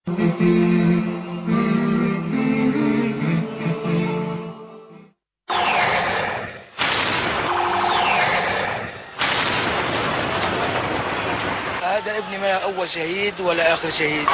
هذا ابني ما أول شهيد ولا آخر شهيد.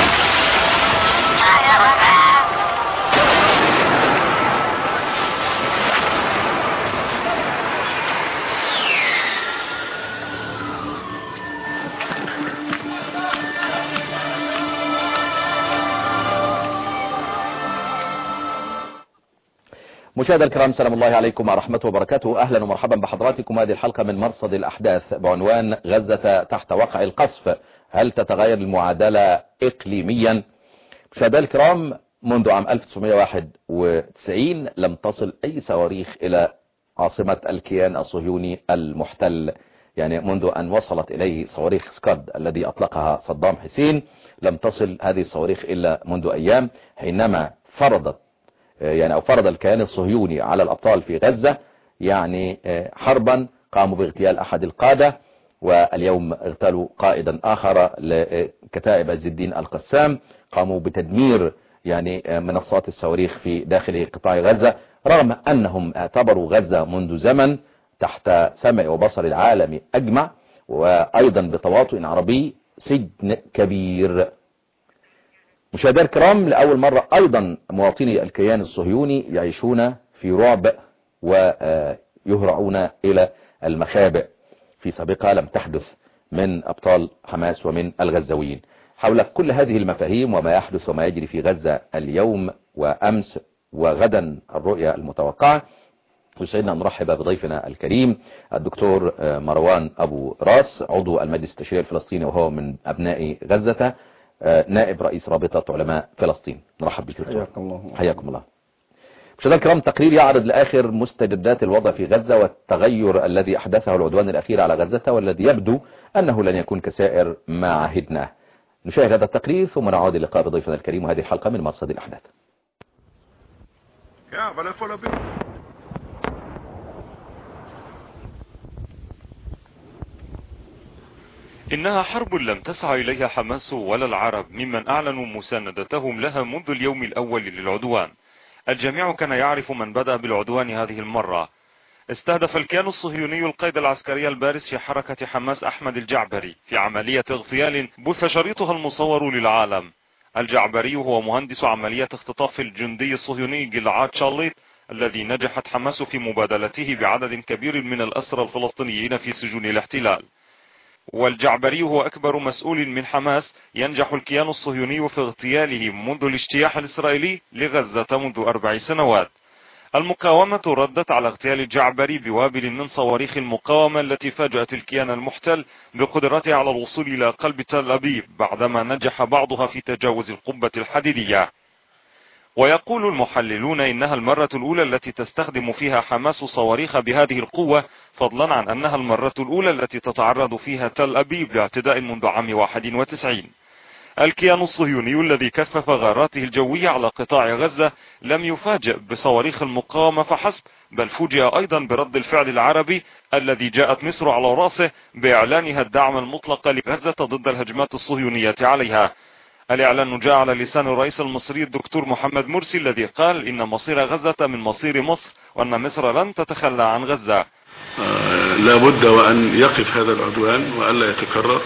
مشاهدينا الكرام، سلام الله عليكم ورحمته وبركاته. أهلا ومرحبا بحضراتكم. هذه الحلقة من مرصد الأحداث بعنوان غزة تحت وقع القصف، هل تتغير المعادلة إقليميا؟ مشاهدينا الكرام، منذ عام 1991 لم تصل أي صواريخ إلى عاصمة الكيان الصهيوني المحتل. يعني منذ أن وصلت إليه صواريخ سكاد الذي أطلقها صدام حسين لم تصل هذه الصواريخ إلا منذ أيام، حينما فرض الكيان الصهيوني على الأبطال في غزة حربا قاموا باغتيال أحد القادة، واليوم اغتالوا قائدا آخر لكتائب عز الدين القسام. قاموا بتدمير منصات الصواريخ في داخل قطاع غزة، رغم أنهم اعتبروا غزة منذ زمن تحت سمع وبصر العالم أجمع، وأيضا بتواطؤ عربي سجن كبير. مشاهدينا الكرام، لأول مرة أيضا مواطني الكيان الصهيوني يعيشون في رعب ويهرعون إلى المخابئ في سابقة لم تحدث من أبطال حماس ومن الغزاويين. حول كل هذه المفاهيم وما يحدث وما يجري في غزة اليوم وأمس وغدا الرؤية المتوقعة، يسعدنا أن نرحب بضيفنا الكريم الدكتور مروان أبو راس، عضو المجلس التشريعي الفلسطيني وهو من أبناء غزة، نائب رئيس رابطة علماء فلسطين. نرحب بك دكتور. حياكم الله. حياكم الله. مشاهدينا الكرام، تقرير يعرض لآخر مستجدات الوضع في غزة والتغير الذي أحدثه العدوان الأخير على غزة، والذي يبدو أنه لن يكون كسائر ما عهدناه. نشاهد هذا التقرير ثم نعود اللقاء بضيفنا الكريم، وهذه الحلقة من مرصد الأحداث. إنها حرب لم تسعى إليها حماس ولا العرب ممن أعلنوا مساندتهم لها منذ اليوم الأول للعدوان. الجميع كان يعرف من بدأ بالعدوان هذه المرة. استهدف الكيان الصهيوني القائد العسكري البارز في حركة حماس أحمد الجعبري في عملية اغتيال بث شريطها المصور للعالم. الجعبري هو مهندس عملية اختطاف الجندي الصهيوني جلعاد شاليط الذي نجحت حماس في مبادلته بعدد كبير من الأسرى الفلسطينيين في سجون الاحتلال. والجعبري هو أكبر مسؤول من حماس ينجح الكيان الصهيوني في اغتياله منذ الاجتياح الإسرائيلي لغزة منذ 4 سنوات. المقاومة ردت على اغتيال الجعبري بوابل من صواريخ المقاومة التي فاجأت الكيان المحتل بقدرته على الوصول إلى قلب تل أبيب بعدما نجح بعضها في تجاوز القبة الحديدية. ويقول المحللون إنها المرة الأولى التي تستخدم فيها حماس صواريخ بهذه القوة، فضلا عن أنها المرة الأولى التي تتعرض فيها تل أبيب لاعتداء منذ عام 91. الكيان الصهيوني الذي كثف غاراته الجوية على قطاع غزة لم يفاجئ بصواريخ المقاومة فحسب، بل فوجئ أيضا برد الفعل العربي الذي جاءت مصر على رأسه بإعلانها الدعم المطلق لغزة ضد الهجمات الصهيونية عليها. الإعلان جاء على لسان الرئيس المصري الدكتور محمد مرسي الذي قال إن مصير غزة من مصير مصر، وأن مصر لن تتخلى عن غزة. لا بد وأن يقف هذا العدوان وألا يتكرر،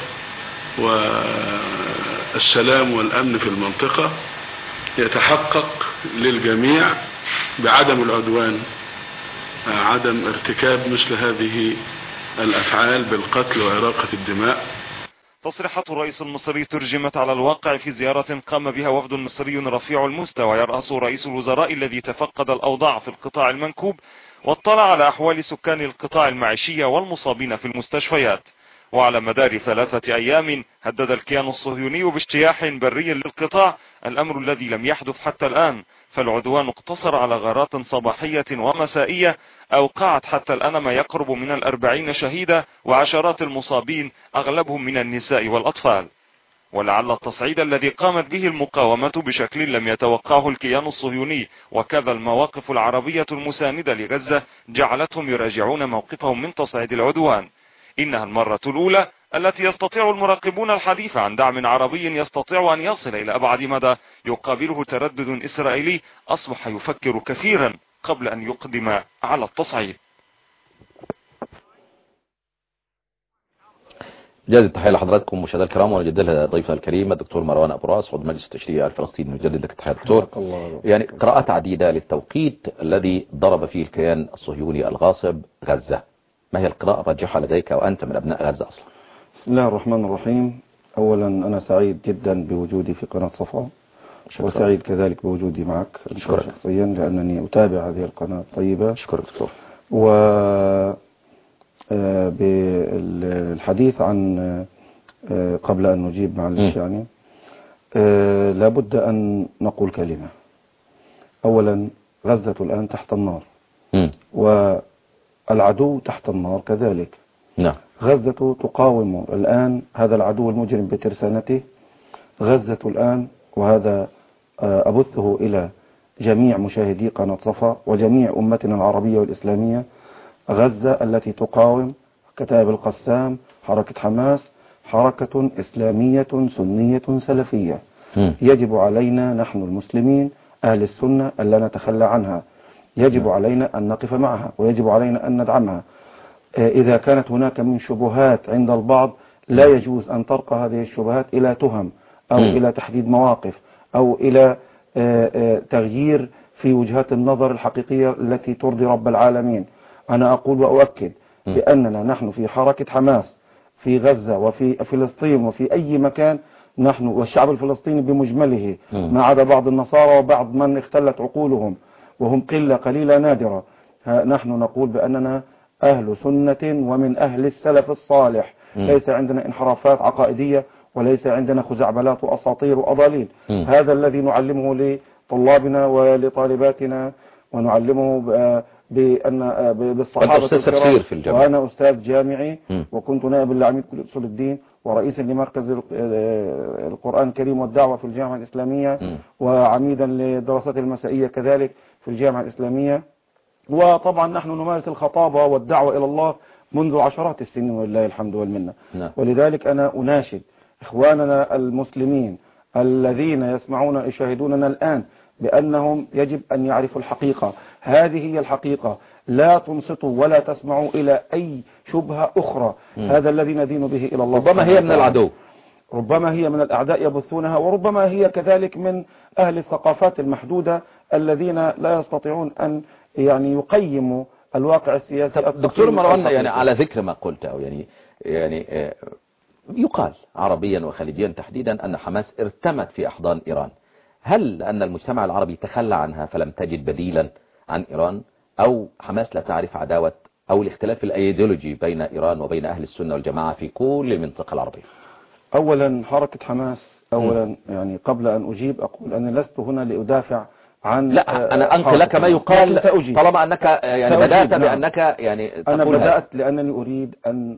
والسلام والأمن في المنطقة يتحقق للجميع بعدم العدوان، عدم ارتكاب مثل هذه الأفعال بالقتل وإراقة الدماء. تصريحات الرئيس المصري ترجمت على الواقع في زيارة قام بها وفد مصري رفيع المستوى يرأس رئيس الوزراء الذي تفقد الأوضاع في القطاع المنكوب واطلع على أحوال سكان القطاع المعيشية والمصابين في المستشفيات. وعلى مدار 3 أيام هدد الكيان الصهيوني باجتياح بري للقطاع، الأمر الذي لم يحدث حتى الآن، فالعدوان اقتصر على غارات صباحية ومسائية أوقعت حتى الآن ما يقرب من 40 شهيدا وعشرات المصابين أغلبهم من النساء والأطفال. ولعل التصعيد الذي قامت به المقاومة بشكل لم يتوقعه الكيان الصهيوني وكذا المواقف العربية المساندة لغزة جعلتهم يراجعون موقفهم من تصعيد العدوان. إنها المرة الأولى التي يستطيع المراقبون الحديث عن دعم عربي يستطيع أن يصل إلى أبعد مدى يقابله تردد إسرائيلي، أصبح يفكر كثيرا قبل أن يقدم على التصعيد. جاز التحية لحضراتكم مشاهدينا الكرام، ونجدد ضيفنا الكريم الدكتور مروان أبو راس عضو مجلس التشريع الفلسطيني. نجدد لك التحية دكتور. يعني قراءات عديدة للتوقيت الذي ضرب فيه الكيان الصهيوني الغاصب غزة، ما هي القراءة الراجحة لديك وأنت من أبناء غزة أصلا؟ بسم الله الرحمن الرحيم. أولا أنا سعيد جدا بوجودي في قناة صفا، وسعيد كذلك بوجودي معك شخصيا لأنني أتابع هذه القناة الطيبة. شكرا دكتور. بالحديث عن قبل أن نجيب معلش يعني لابد أن نقول كلمة. أولا غزة الآن تحت النار، والعدو تحت النار كذلك. نعم. غزة تقاوم الآن هذا العدو المجرم بترسانته. غزة الآن، وهذا أبثه إلى جميع مشاهدي قناة صفا وجميع أمتنا العربية والإسلامية، غزة التي تقاوم كتائب القسام، حركة حماس، حركة إسلامية سنية سلفية. يجب علينا نحن المسلمين أهل السنة ألا نتخلى عنها، يجب علينا أن نقف معها، ويجب علينا أن ندعمها. إذا كانت هناك من شبهات عند البعض لا يجوز أن ترقى هذه الشبهات إلى تهم أو إلى تحديد مواقف أو إلى تغيير في وجهات النظر الحقيقية التي ترضي رب العالمين. أنا أقول وأؤكد بأننا نحن في حركة حماس في غزة وفي فلسطين وفي أي مكان، نحن والشعب الفلسطيني بمجمله ما عدا بعض النصارى وبعض من اختلت عقولهم وهم قلة قليلة نادرة، نحن نقول بأننا أهل سنة ومن أهل السلف الصالح. ليس عندنا انحرافات عقائدية وليس عندنا خزعبلات وأساطير وأضاليل. هذا الذي نعلمه لطلابنا ولطالباتنا، ونعلمه بأن بالصحابة الكرام. وأنا أستاذ جامعي وكنت نائب العميد كلية أصول الدين ورئيسا لمركز القرآن الكريم والدعوة في الجامعة الإسلامية، وعميدا للدراسات المسائية كذلك في الجامعة الإسلامية. وطبعا نحن نمارس الخطابة والدعوة إلى الله منذ عشرات السنين ولله الحمد والمنة. ولذلك أنا أناشد إخواننا المسلمين الذين يسمعون يشاهدوننا الآن بأنهم يجب أن يعرفوا الحقيقة. هذه هي الحقيقة، لا تنصتوا ولا تسمعوا إلى أي شبهة أخرى. هذا الذي ندين به إلى الله. ربما هي من العدو، ربما هي من الأعداء يبثونها، وربما هي كذلك من أهل الثقافات المحدودة الذين لا يستطيعون أن يعني يقيموا الواقع السياسي. دكتور مروان، يعني على ذكر ما قلت، أو يعني يقال عربيا وخليجيا تحديدا أن حماس ارتمت في أحضان إيران. هل أن المجتمع العربي تخلى عنها فلم تجد بديلا عن إيران، أو حماس لا تعرف عداوة أو الاختلاف الأيديولوجي بين إيران وبين أهل السنة والجماعة في كل المنطقة العربية؟ أولا حركة حماس، أولا يعني قبل أن أجيب أقول أني لست هنا لأدافع عن، لا أنا أنقل لك ما يقال طالما أنك يعني بدأت بأنك يعني أنا بدأت لأنني أريد أن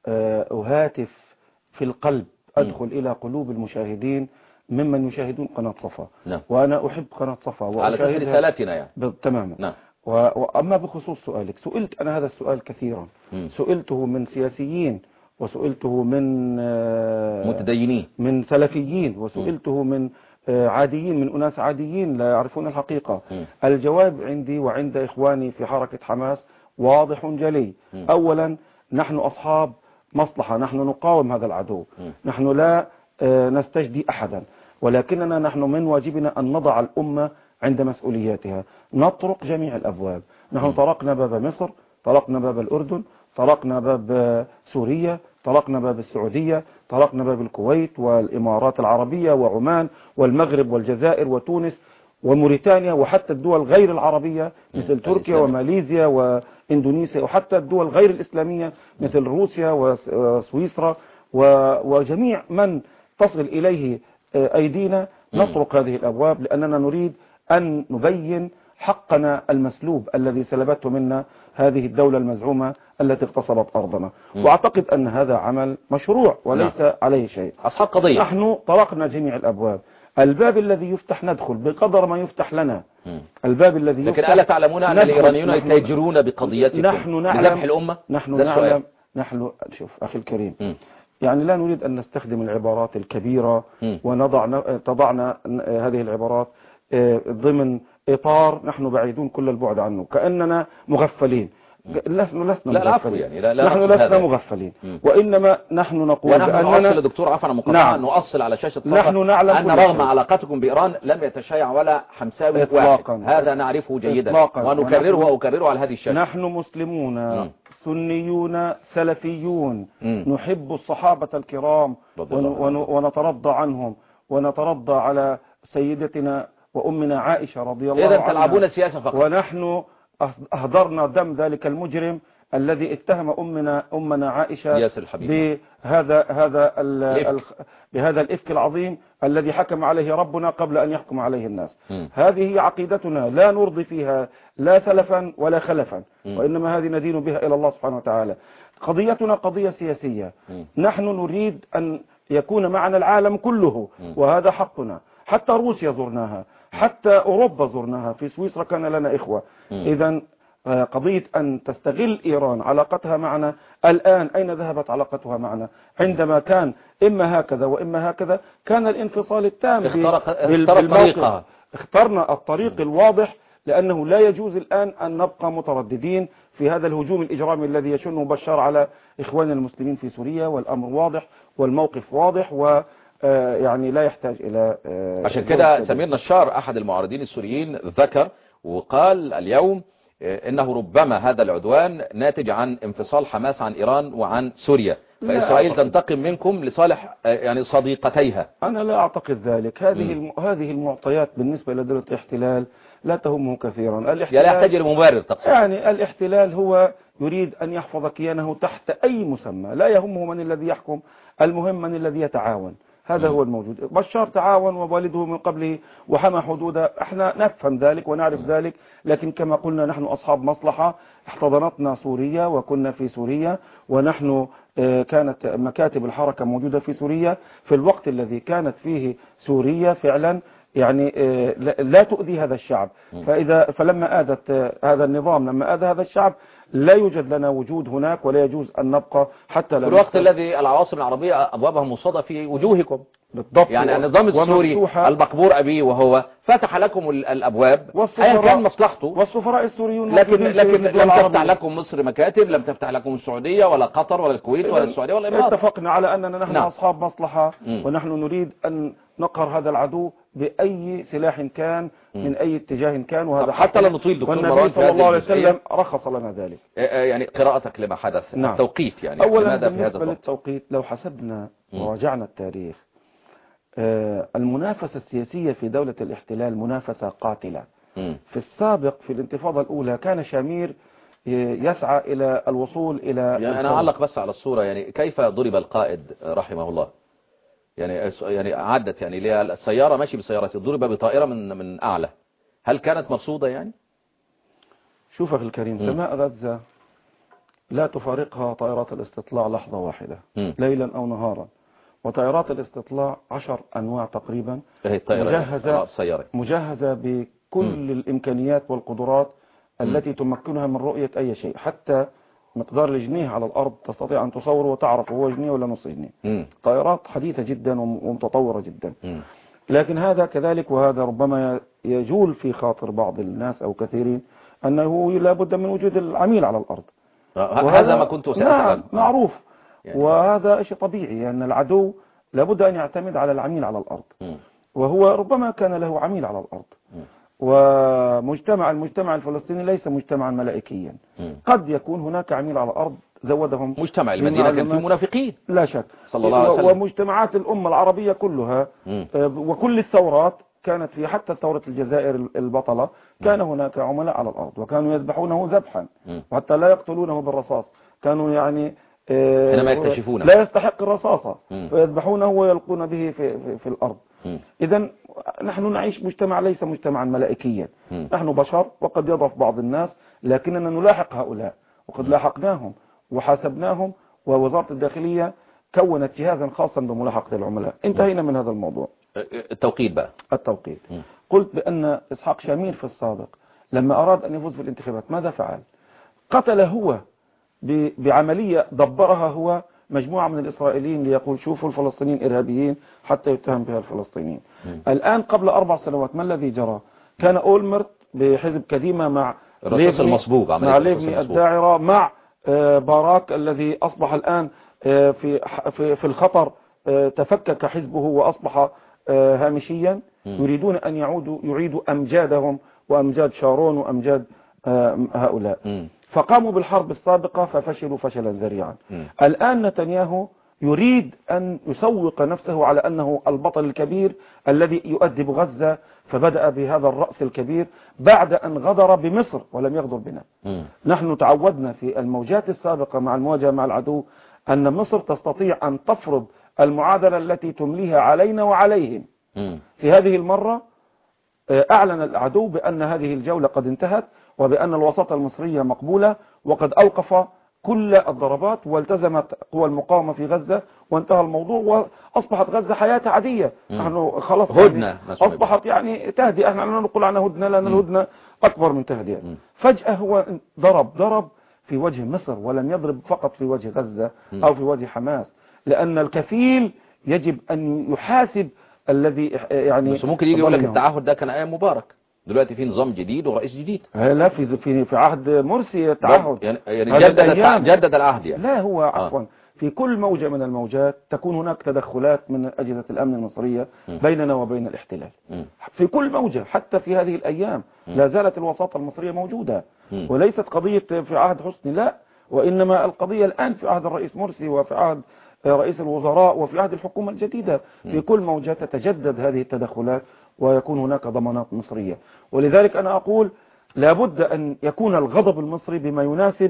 أهاتف في القلب، أدخل إلى قلوب المشاهدين ممن يشاهدون قناة صفا. وأنا أحب قناة صفا على سبيل رسالتنا يعني. تماما. وأما بخصوص سؤالك، سئلت أنا هذا السؤال كثيرا. سئلته من سياسيين، وسئلته من متدينين، من سلفيين، وسئلته من عاديين، من أناس عاديين لا يعرفون الحقيقة. الجواب عندي وعند إخواني في حركة حماس واضح جلي. أولا نحن أصحاب مصلحة، نحن نقاوم هذا العدو، نحن لا نستجدي أحدا، ولكننا نحن من واجبنا أن نضع الأمة عند مسؤولياتها، نطرق جميع الأبواب. نحن طرقنا باب مصر، طرقنا باب الأردن، طرقنا باب سوريا، طرقنا باب السعودية، طرقنا باب الكويت والإمارات العربية وعمان والمغرب والجزائر وتونس وموريتانيا، وحتى الدول غير العربية مثل تركيا وماليزيا وإندونيسيا، وحتى الدول غير الإسلامية مثل روسيا وسويسرا وجميع من تصل إليه أيدينا. نطرق هذه الأبواب لأننا نريد أن نبين حقنا المسلوب الذي سلبته منا هذه الدولة المزعومة التي اغتصبت أرضنا. وأعتقد أن هذا عمل مشروع وليس عليه شيء. أصحاب قضية. نحن طرقنا جميع الأبواب. الباب الذي يفتح ندخل بقدر ما يفتح لنا. الباب الذي لكن يفتح، ألا تعلمون أن الإيرانيون يتاجرون بقضيتكم نحن نعلم بذبح الأمة؟ نحن نعلم. شوف أخي الكريم، يعني لا نريد أن نستخدم العبارات الكبيرة تضعنا هذه العبارات ضمن إطار نحن بعيدون كل البعد عنه، كأننا مغفلين. لسنا مغفلين، يعني لا نحن لسنا مغفلين، وإنما نحن نقول ونحن بأننا نؤصل دكتور عفوا مقاطعة، نؤصل على شاشة صفحة نحن نعلم أن رغم علاقتكم بإيران لم يتشيع ولا حمساوي واحد، هذا نعرفه جيدا ونكرره وأكرره على هذه الشاشة. نحن مسلمون سنيون سلفيون نحب الصحابة الكرام ونترضى عنهم ونترضى على سيدتنا وأمنا عائشة رضي الله عنها. إذا تلعبون سياسة فقط. ونحن أهدرنا دم ذلك المجرم الذي اتهم أمنا عائشة بهذا الإفك العظيم الذي حكم عليه ربنا قبل أن يحكم عليه الناس. هذه هي عقيدتنا، لا نرضي فيها لا سلفا ولا خلفا، وإنما هذه ندين بها إلى الله سبحانه وتعالى. قضيتنا قضية سياسية، نحن نريد أن يكون معنا العالم كله، وهذا حقنا. حتى روسيا زرناها، حتى أوروبا زرناها، في سويسرا كان لنا إخوة. إذا قضية أن تستغل إيران علاقتها معنا الآن، أين ذهبت علاقتها معنا؟ عندما كان إما هكذا وإما هكذا كان الانفصال التام بالموقف. اخترنا الطريق الواضح، لأنه لا يجوز الآن أن نبقى مترددين في هذا الهجوم الإجرامي الذي يشنه بشار على إخواننا المسلمين في سوريا، والأمر واضح والموقف واضح، يعني لا يحتاج إلى عشان كده سمير نشار أحد المعارضين السوريين ذكر وقال اليوم إنه ربما هذا العدوان ناتج عن انفصال حماس عن إيران وعن سوريا، فإسرائيل تنتقم منكم لصالح يعني صديقتيها. أنا لا أعتقد ذلك. هذه المعطيات بالنسبة لدولة الاحتلال لا تهمه كثيرا. الاحتلال لا يحتاج لمبرر تقصد. يعني الاحتلال هو يريد أن يحفظ كيانه تحت أي مسمى، لا يهمه من الذي يحكم، المهم من الذي يتعاون. هذا هو الموجود. بشار تعاون ووالده من قبله وحمى حدوده، احنا نفهم ذلك ونعرف ذلك، لكن كما قلنا نحن أصحاب مصلحة. احتضنتنا سوريا وكنا في سوريا، ونحن كانت مكاتب الحركة موجودة في سوريا في الوقت الذي كانت فيه سوريا فعلا يعني لا تؤذي هذا الشعب. فلما آذت هذا النظام، لما آذى هذا الشعب، لا يوجد لنا وجود هناك، ولا يجوز أن نبقى حتى في الوقت الذي العواصم العربية أبوابها مصادة في وجوهكم. بالضبط. يعني النظام السوري المقبور أبيه وهو فتح لكم الأبواب أيا كان مصلحته، والسفراء السوريون لكن لم تفتح لكم مصر مكاتب، لم تفتح لكم السعودية ولا قطر ولا الكويت ولا السعودية ولا الإمارات. اتفقنا على أننا نحن أصحاب مصلحة، ونحن نريد أن نقهر هذا العدو بأي سلاح كان من أي اتجاه كان، وهذا حتى لا نطيل دكتور مروان. والنبي صلى الله عليه وسلم رخص لنا ذلك. يعني قراءتك لما حدث. التوقيت يعني أولا بالنسبة للتوقيت، لو حسبنا وراجعنا التاريخ، المنافسة السياسية في دولة الاحتلال منافسة قاتلة. في السابق في الانتفاضة الأولى كان شامير يسعى إلى الوصول إلى يعني أنا أعلق بس على الصورة، يعني كيف ضرب القائد رحمه الله؟ يعني عدت يعني السيارة ماشي بسيارته، ضرب بطائرة من أعلى، هل كانت مرصودة يعني؟ شوف أخي الكريم، سماء غزة لا تفارقها طائرات الاستطلاع لحظة واحدة، ليلا أو نهارا. وطائرات الاستطلاع 10 أنواع تقريبا، مجهزة بكل الإمكانيات والقدرات التي تمكنها من رؤية أي شيء، حتى مقدار الجنيه على الأرض تستطيع أن تصوره وتعرف هو جنيه ولا نص جنيه. طائرات حديثة جدا ومتطورة جدا. لكن هذا كذلك، وهذا ربما يجول في خاطر بعض الناس أو كثيرين، أنه لا بد من وجود العميل على الأرض. هذا ما كنت سأسأل. معروف يعني. وهذا شيء طبيعي، أن يعني العدو لابد أن يعتمد على العميل على الأرض، وهو ربما كان له عميل على الأرض. المجتمع الفلسطيني ليس مجتمعا ملائكيا، قد يكون هناك عميل على الأرض زودهم. مجتمع المدينة كان فيه منافقين لا شك، صلى الله عليه وسلم. ومجتمعات الأمة العربية كلها وكل الثورات كانت في، حتى ثورة الجزائر البطلة كان هناك عملاء على الأرض، وكانوا يذبحونه ذبحا وحتى لا يقتلونه بالرصاص، كانوا يعني حينما يكتشفونه لا يستحق الرصاصة فيذبحونه ويلقون به في الأرض. إذن نحن نعيش مجتمع ليس مجتمعا ملائكيا، نحن بشر وقد يضعف بعض الناس، لكننا نلاحق هؤلاء، وقد لاحقناهم وحاسبناهم، ووزارة الداخلية كونت جهازا خاصا بملاحقة العملاء. انتهينا من هذا الموضوع. التوقيت بقى. التوقيت. قلت بأن إسحاق شامير في السابق لما أراد أن يفوز في الانتخابات ماذا فعل؟ قتل هو بعملية دبرها هو مجموعة من الإسرائيليين ليقول شوفوا الفلسطينيين إرهابيين حتى يتهم بها الفلسطينيين. الآن قبل 4 سنوات ما الذي جرى؟ كان أولمرت بحزب كديمة مع الرصاص المصبوغ، مع ليفني الداعرة، مع باراك الذي أصبح الآن في الخطر، تفكك حزبه وأصبح هامشيا. يريدون أن يعيدوا أمجادهم وأمجاد شارون وأمجاد هؤلاء. فقاموا بالحرب السابقة ففشلوا فشلا ذريعا. الآن نتنياهو يريد أن يسوق نفسه على أنه البطل الكبير الذي يؤدب غزة، فبدأ بهذا الرأس الكبير بعد أن غدر بمصر ولم يغدر بنا. نحن تعودنا في الموجات السابقة مع المواجهة مع العدو أن مصر تستطيع أن تفرض المعادلة التي تمليها علينا وعليهم. في هذه المرة أعلن العدو بأن هذه الجولة قد انتهت، وبأن الوساطة المصرية مقبولة، وقد أوقف كل الضربات والتزمت قوى المقاومة في غزة، وانتهى الموضوع وأصبحت غزة حياة عادية. نحن خلاص هدنة أصبحت يعني تهدئة. احنا لا نقول عنها هدنة لأن الهدنة أكبر من تهدئة. فجأة هو ضرب في وجه مصر، ولم يضرب فقط في وجه غزة أو في وجه حماس، لأن الكفيل يجب أن يحاسب الذي يعني. بس ممكن يجي يقول لك التعهد ده كان أيام مبارك، دلوقتي في نظام جديد ورئيس جديد. لا، في عهد مرسي التعهد يعني جدد العهد يعني. لا، هو عفوا في كل موجة من الموجات تكون هناك تدخلات من أجهزة الأمن المصرية بيننا وبين الاحتلال. في كل موجة، حتى في هذه الأيام لا زالت الوساطة المصرية موجودة، وليست قضية في عهد حسني، لا، وإنما القضية الآن في عهد الرئيس مرسي وفي عهد رئيس الوزراء وفي عهد الحكومة الجديدة. في كل موجة تتجدد هذه التدخلات ويكون هناك ضمانات مصرية. ولذلك أنا أقول لابد أن يكون الغضب المصري بما يناسب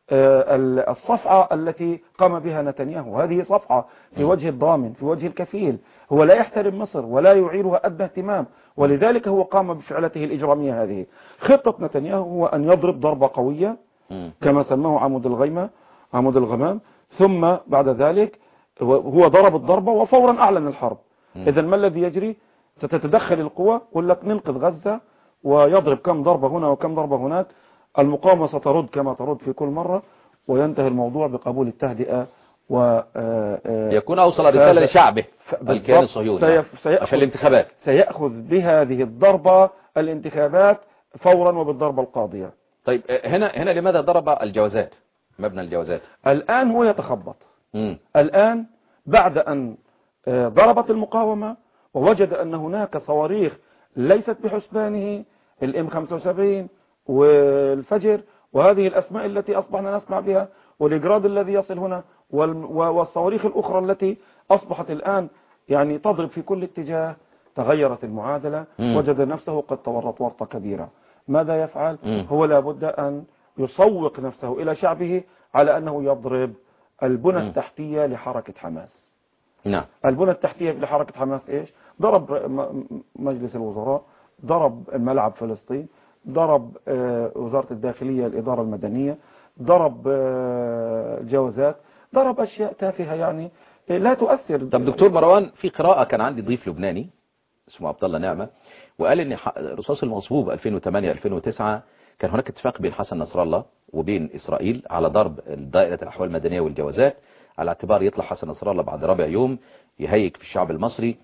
الصفعة التي قام بها نتنياهو. هذه صفعة في وجه الضامن، في وجه الكفيل. هو لا يحترم مصر ولا يعيرها أدنى اهتمام، ولذلك هو قام بفعلته الإجرامية هذه. خطة نتنياهو هو أن يضرب ضربة قوية كما سماه عمود الغمام، ثم بعد ذلك هو ضرب الضربة وفورا أعلن الحرب. إذا ما الذي يجري؟ ستتدخل القوى، يقول لك ننقذ غزة، ويضرب كم ضربة هنا وكم ضربة هناك. المقاومة سترد كما ترد في كل مرة، وينتهي الموضوع بقبول التهدئة يكون أوصل رسالة لشعبه الكيان الصهيوني عشان الانتخابات. سيأخذ بهذه الضربة الانتخابات فورا وبالضربة القاضية. طيب هنا لماذا ضرب الجوازات، مبنى الجوازات؟ الآن هو يتخبط. الآن بعد أن ضربت المقاومة ووجد أن هناك صواريخ ليست بحسبانه، الM75 والفجر وهذه الأسماء التي أصبحنا نسمع بها، والإجراد الذي يصل هنا، والصواريخ الأخرى التي أصبحت الآن يعني تضرب في كل اتجاه. تغيرت المعادلة، وجد نفسه قد تورط ورطة كبيرة. ماذا يفعل؟ هو لابد أن يسوق نفسه إلى شعبه على أنه يضرب البنى التحتية لحركة حماس. نعم. البنى التحتية لحركة حماس إيش؟ ضرب مجلس الوزراء، ضرب ملعب فلسطين، ضرب وزارة الداخلية الإدارة المدنية، ضرب جوازات، ضرب أشياء تافهة يعني لا تؤثر. طب دكتور مروان، في قراءة كان عندي ضيف لبناني اسمه عبد الله نعمة، وقال ان رصاص المصبوب 2008-2009 كان هناك اتفاق بين حسن نصر الله وبين إسرائيل على ضرب دائرة الأحوال المدنية والجوازات، على اعتبار يطلع حسن نصر الله بعد ربع يوم يهيج في الشعب المصري،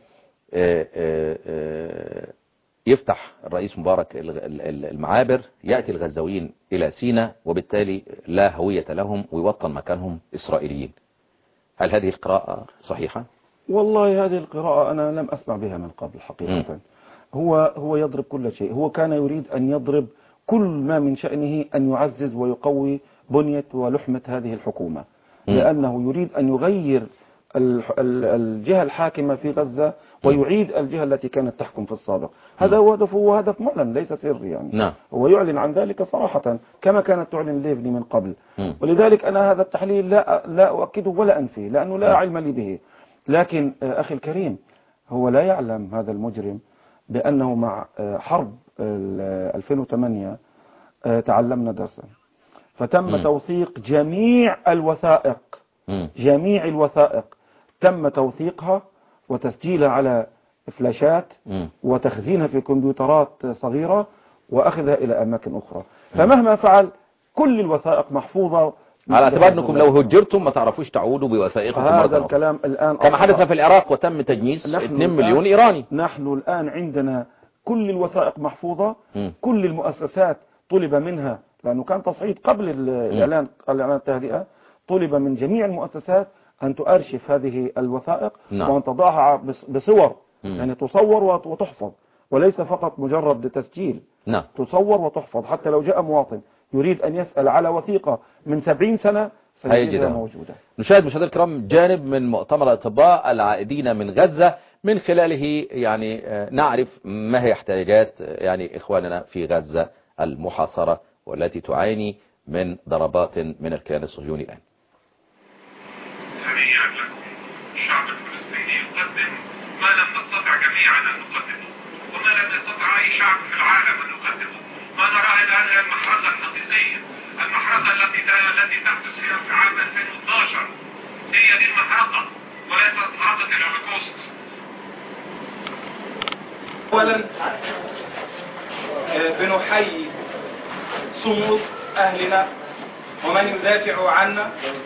يفتح الرئيس مبارك المعابر، يأتي الغزاويين إلى سيناء، وبالتالي لا هوية لهم ويوطن مكانهم إسرائيليين. هل هذه القراءة صحيحة؟ والله هذه القراءة أنا لم أسمع بها من قبل حقيقة. هو يضرب كل شيء. هو كان يريد أن يضرب كل ما من شأنه أن يعزز ويقوي بنية ولحمة هذه الحكومة، لأنه يريد أن يغير الجهة الحاكمة في غزة ويعيد الجهة التي كانت تحكم في السابق. هذا هو هدفه، وهدف معلن ليس سري يعني. هو يعلن عن ذلك صراحة كما كانت تعلن ليفني من قبل. ولذلك أنا هذا التحليل لا أؤكده ولا أنفيه، لأنه لا علم لي به. لكن أخي الكريم، هو لا يعلم هذا المجرم بأنه مع حرب 2008 تعلمنا درسا، فتم توثيق جميع الوثائق. جميع الوثائق تم توثيقها وتسجيلها على فلاشات وتخزينها في كمبيوترات صغيرة وأخذها إلى أماكن أخرى. فمهما فعل كل الوثائق محفوظة على اعتبار انكم لو هجرتم ما تعرفوش تعودوا بوثائقكم مرة هذا أخرى الكلام الآن كما حدث في العراق وتم تجنيس 2 مليون إيراني. نحن الآن عندنا كل الوثائق محفوظة. كل المؤسسات طلب منها، لأنه كان تصعيد قبل الإعلان التهدئة، طلب من جميع المؤسسات أن تؤرشف هذه الوثائق وأن تضعها بصور، يعني تصور وتحفظ، وليس فقط مجرد تسجيل. تصور وتحفظ، حتى لو جاء مواطن يريد أن يسأل على وثيقة من 70 سنة سيجدها موجودة. نشاهد مشاهدينا الكرام جانب من مؤتمر الأطباء العائدين من غزة، من خلاله يعني نعرف ما هي احتياجات يعني إخواننا في غزة المحاصرة والتي تعاني من ضربات من الكيان الصهيوني الآن. هنيئا لكم، الشعب الفلسطيني يقدم ما لم نستطع جميعا أن نقدمه، وما لم يستطع أي شعب في العالم أن يقدمه. ما نراه الآن هي المحرزة الحقيقية، المحرزة التي تحدث في عام 2012 هي دي المحرقة وليست محرقة الهولوكوست. أولا بنحيي صمود أهلنا ومن يدافع عنا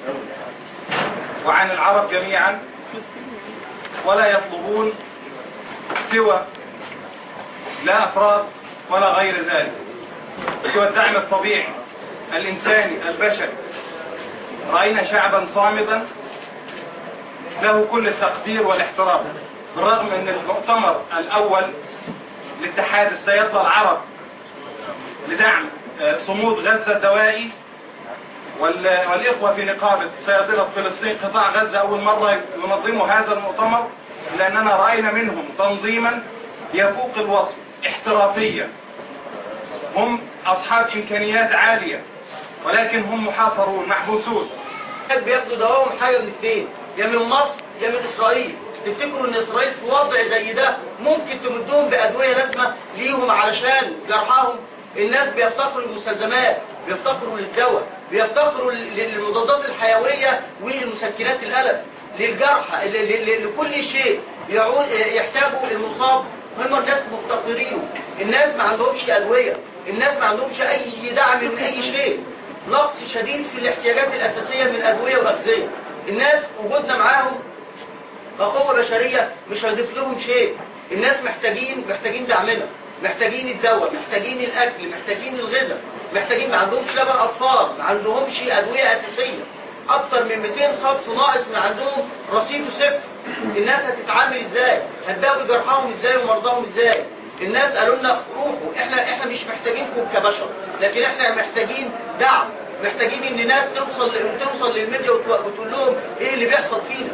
وعن العرب جميعا، ولا يطلبون سوى لا أفراد ولا غير ذلك، سوى الدعم الطبيعي الإنساني البشري. رأينا شعبا صامدا له كل التقدير والاحترام، بالرغم من المؤتمر الأول لاتحاد الصيادلة العرب لدعم صمود غزة الدوائي والإخوة في نقابة صيادلة فلسطين قطاع غزة أول مرة ينظموا هذا المؤتمر، لأننا رأينا منهم تنظيما يفوق الوصف، احترافيا. هم أصحاب إمكانيات عالية ولكن هم محاصرون محبوسون. بياخدوا دواهم حاجة من اثنين، يا من مصر يا من إسرائيل. تفتكروا ان إسرائيل في وضع زي ده ممكن تمدهم بأدوية لازمة ليهم علشان جرحاهم؟ الناس بيفتقروا للمستلزمات، بيفتقروا للدواء، بيفتقروا للمضادات الحيوية والمسكنات الألم، للجرحى، لكل شيء يحتاجوا المصاب. هم الناس مفتقرين، الناس ما عندهمش أدوية، الناس ما عندهمش أي دعم من أي شيء، نقص شديد في الاحتياجات الأساسية من أدوية وأغذية. الناس وجودنا معاهم كقوة بشرية مش هيضيف لهم شيء. الناس محتاجين دعمنا، محتاجين الدواء، محتاجين الأكل، محتاجين الغذاء، محتاجين. ما عندهمش لبن أطفال، ما عندهمش أدوية أساسية، أكتر من 200 صف ناقص من عندهم رصيد صفر. الناس هتتعامل إزاي؟ هتداوي جرحاهم إزاي ومرضاهم إزاي؟ الناس قالوا لنا روحوا، احنا مش محتاجينكم كبشر، لكن احنا محتاجين دعم، محتاجين ان الناس توصل للميديا وتقول لهم ايه اللي بيحصل فينا.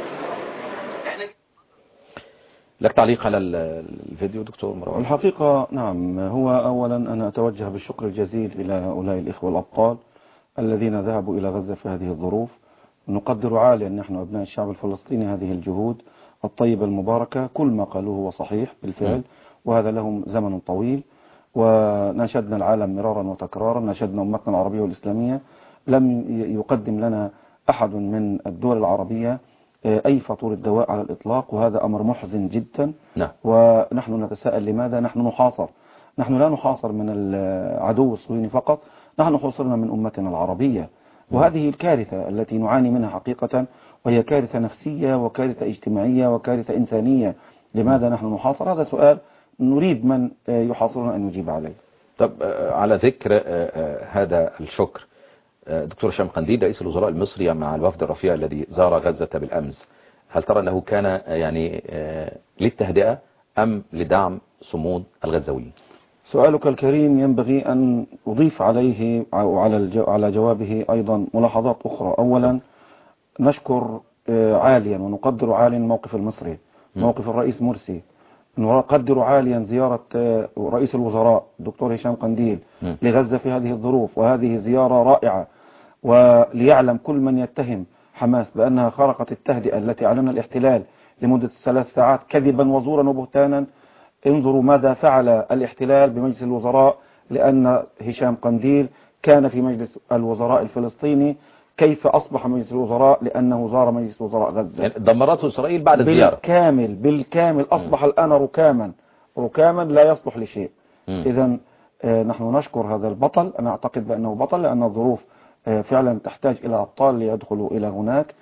لك تعليق على الفيديو دكتور مروان؟ الحقيقة نعم، هو أولا أنا أتوجه بالشكر الجزيل إلى هؤلاء الإخوة الأبطال الذين ذهبوا إلى غزة في هذه الظروف. نقدر عاليا نحن أبناء الشعب الفلسطيني هذه الجهود الطيبة المباركة. كل ما قالوه هو صحيح بالفعل، وهذا لهم زمن طويل، وناشدنا العالم مرارا وتكرارا، ناشدنا أمتنا العربية والإسلامية. لم يقدم لنا أحد من الدول العربية أي فاتورة دواء على الإطلاق، وهذا أمر محزن جدا. ونحن نتساءل لماذا نحن نحاصر. نحن لا نحاصر من العدو الصهيوني فقط، نحن حاصرنا من أمتنا العربية. وهذه الكارثة التي نعاني منها حقيقة، وهي كارثة نفسية وكارثة اجتماعية وكارثة إنسانية. لماذا نحن نحاصر؟ هذا سؤال نريد من يحاصرنا أن يجيب عليه. طب على ذكر هذا الشكر، دكتور هشام قنديل رئيس الوزراء المصري مع الوفد الرفيع الذي زار غزة بالأمس، هل ترى أنه كان يعني للتهدئة أم لدعم صمود الغزاويين؟ سؤالك الكريم ينبغي أن أضيف عليه على جوابه أيضا ملاحظات أخرى. أولا نشكر عاليا ونقدر عاليا الموقف المصري، موقف الرئيس مرسي. نقدر عاليا زيارة رئيس الوزراء الدكتور هشام قنديل لغزة في هذه الظروف، وهذه زيارة رائعة. وليعلم كل من يتهم حماس بأنها خرقت التهدئة التي أعلن الاحتلال لمدة 3 ساعات كذبا وزورا وبهتانا، انظروا ماذا فعل الاحتلال بمجلس الوزراء، لأن هشام قنديل كان في مجلس الوزراء الفلسطيني. كيف أصبح مجلس الوزراء؟ لأنه زار مجلس وزراء غزة، يعني دمرته إسرائيل بعد الزيارة بالكامل أصبح الآن ركاما لا يصلح لشيء. إذا نحن نشكر هذا البطل، أنا أعتقد بأنه بطل، لأن الظروف فعلا تحتاج إلى أبطال ليدخلوا إلى هناك.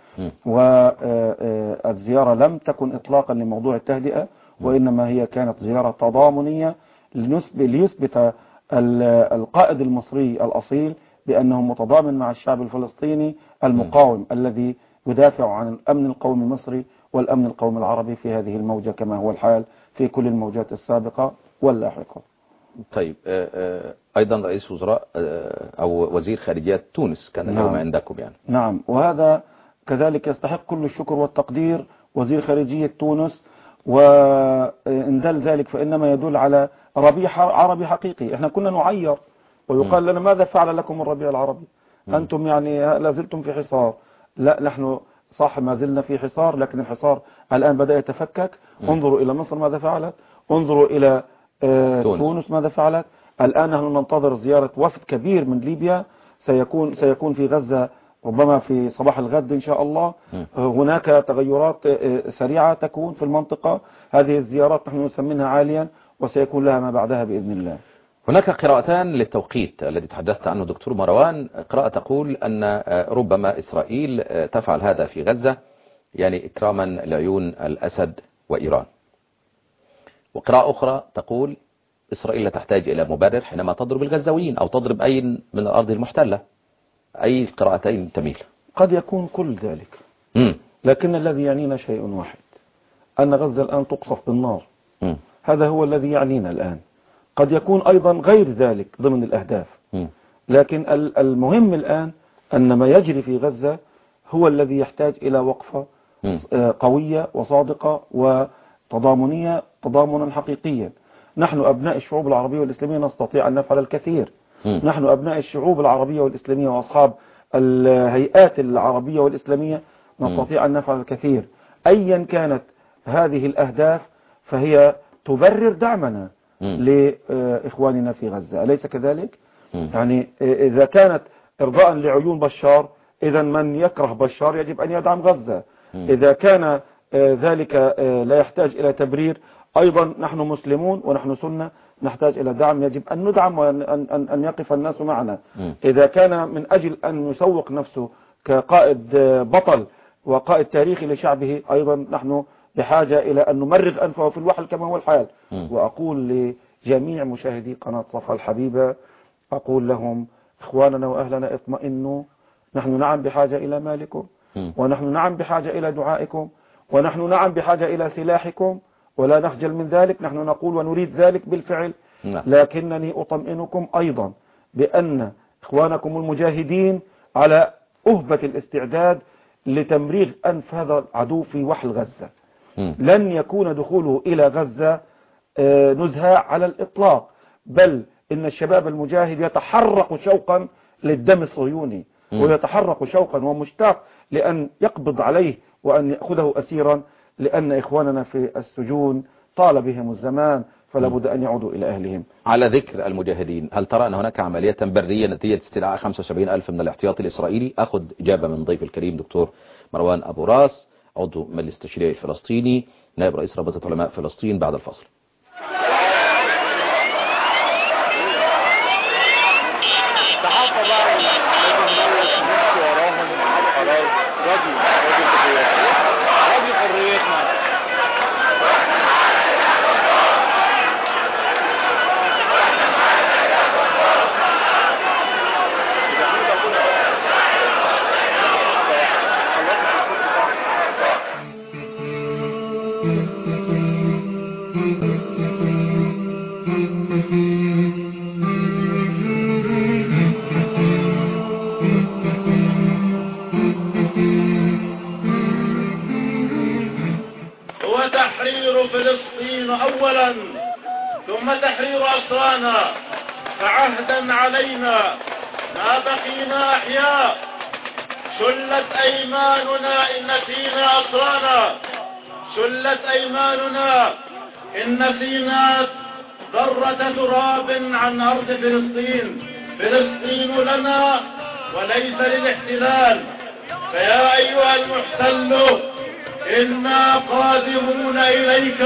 والزيارة لم تكن إطلاقا لموضوع التهدئة، وإنما هي كانت زيارة تضامنية ليثبت القائد المصري الأصيل بأنه متضامن مع الشعب الفلسطيني المقاوم الذي يدافع عن الأمن القومي المصري والأمن القومي العربي في هذه الموجة، كما هو الحال في كل الموجات السابقة واللاحقة. طيب، أيضا رئيس وزراء أو وزير خارجية تونس كان اليوم عندكم يعني. نعم، وهذا كذلك يستحق كل الشكر والتقدير. وزير خارجية تونس، وإن دل ذلك فإنما يدل على ربيع عربي حقيقي. احنا كنا نعير ويقال لنا ماذا فعل لكم الربيع العربي؟ أنتم يعني لازلتم في حصار. لا، نحن صح ما زلنا في حصار، لكن الحصار الآن بدأ يتفكك. انظروا إلى مصر ماذا فعلت، انظروا إلى تونس ماذا فعلت. الآن نحن ننتظر زيارة وفد كبير من ليبيا سيكون في غزة ربما في صباح الغد إن شاء الله. هناك تغيرات سريعة تكون في المنطقة. هذه الزيارات نحن نسميها عاليا، وسيكون لها ما بعدها بإذن الله. هناك قراءتان للتوقيت الذي تحدثت عنه دكتور مروان. قراءة تقول أن ربما إسرائيل تفعل هذا في غزة يعني إكراما لعيون الأسد وإيران، وقراءة أخرى تقول إسرائيل لا تحتاج إلى مبرر حينما تضرب الغزاويين أو تضرب أي من الأرض المحتلة. أي القراءتين تميل؟ قد يكون كل ذلك، لكن الذي يعنينا شيء واحد، أن غزة الآن تقصف بالنار. هذا هو الذي يعنينا الآن. قد يكون أيضا غير ذلك ضمن الأهداف، لكن المهم الآن أن ما يجري في غزة هو الذي يحتاج إلى وقفة قوية وصادقة وتضامنية، تضامنا حقيقيا. نحن أبناء الشعوب العربية والإسلامية نستطيع أن نفعل الكثير. نحن أبناء الشعوب العربية والإسلامية وأصحاب الهيئات العربية والإسلامية نستطيع أن نفعل الكثير. أيا كانت هذه الأهداف فهي تبرر دعمنا لإخواننا في غزة، أليس كذلك؟ يعني إذا كانت إرضاء لعيون بشار، إذا من يكره بشار يجب أن يدعم غزة. إذا كان ذلك لا يحتاج إلى تبرير، أيضا نحن مسلمون ونحن سنة نحتاج إلى دعم، يجب أن ندعم وأن يقف الناس معنا. إذا كان من أجل أن يسوق نفسه كقائد بطل وقائد تاريخي لشعبه، أيضا نحن بحاجة إلى أن نمرغ أنفه في الوحل كما هو الحال. وأقول لجميع مشاهدي قناة صفا الحبيبة، أقول لهم إخواننا وأهلنا اطمئنوا، نحن نعم بحاجة إلى مالكم، ونحن نعم بحاجة إلى دعائكم، ونحن نعم بحاجة إلى سلاحكم، ولا نخجل من ذلك. نحن نقول ونريد ذلك بالفعل. لكنني أطمئنكم أيضا بأن إخوانكم المجاهدين على أهبة الاستعداد لتمريغ أنف هذا العدو في وحل غزة. لن يكون دخوله إلى غزة نزهة على الإطلاق، بل إن الشباب المجاهد يتحرق شوقا للدم الصهيوني، ويتحرق شوقا ومشتاق لأن يقبض عليه وأن يأخذه أسيرا، لأن إخواننا في السجون طال بهم الزمان، فلا بد أن يعودوا إلى أهلهم. على ذكر المجاهدين، هل ترى أن هناك عملية برية نتيجة استدعاء 75,000 من الاحتياطي الإسرائيلي؟ أخذ إجابة من ضيف الكريم دكتور مروان أبو راس، عضو مجلس التشريع الفلسطيني، نائب رئيس رابطة علماء فلسطين، بعد الفصل. فلسطين أولا، ثم تحرير أسرانا، فعهدا علينا ما بقينا أحياء. شلت أيماننا إن نسينا أسرانا، شلت أيماننا إن نسينا ذرة تراب عن أرض فلسطين. فلسطين لنا وليس للاحتلال. فيا أيها المحتل، إنا قادمون إليك،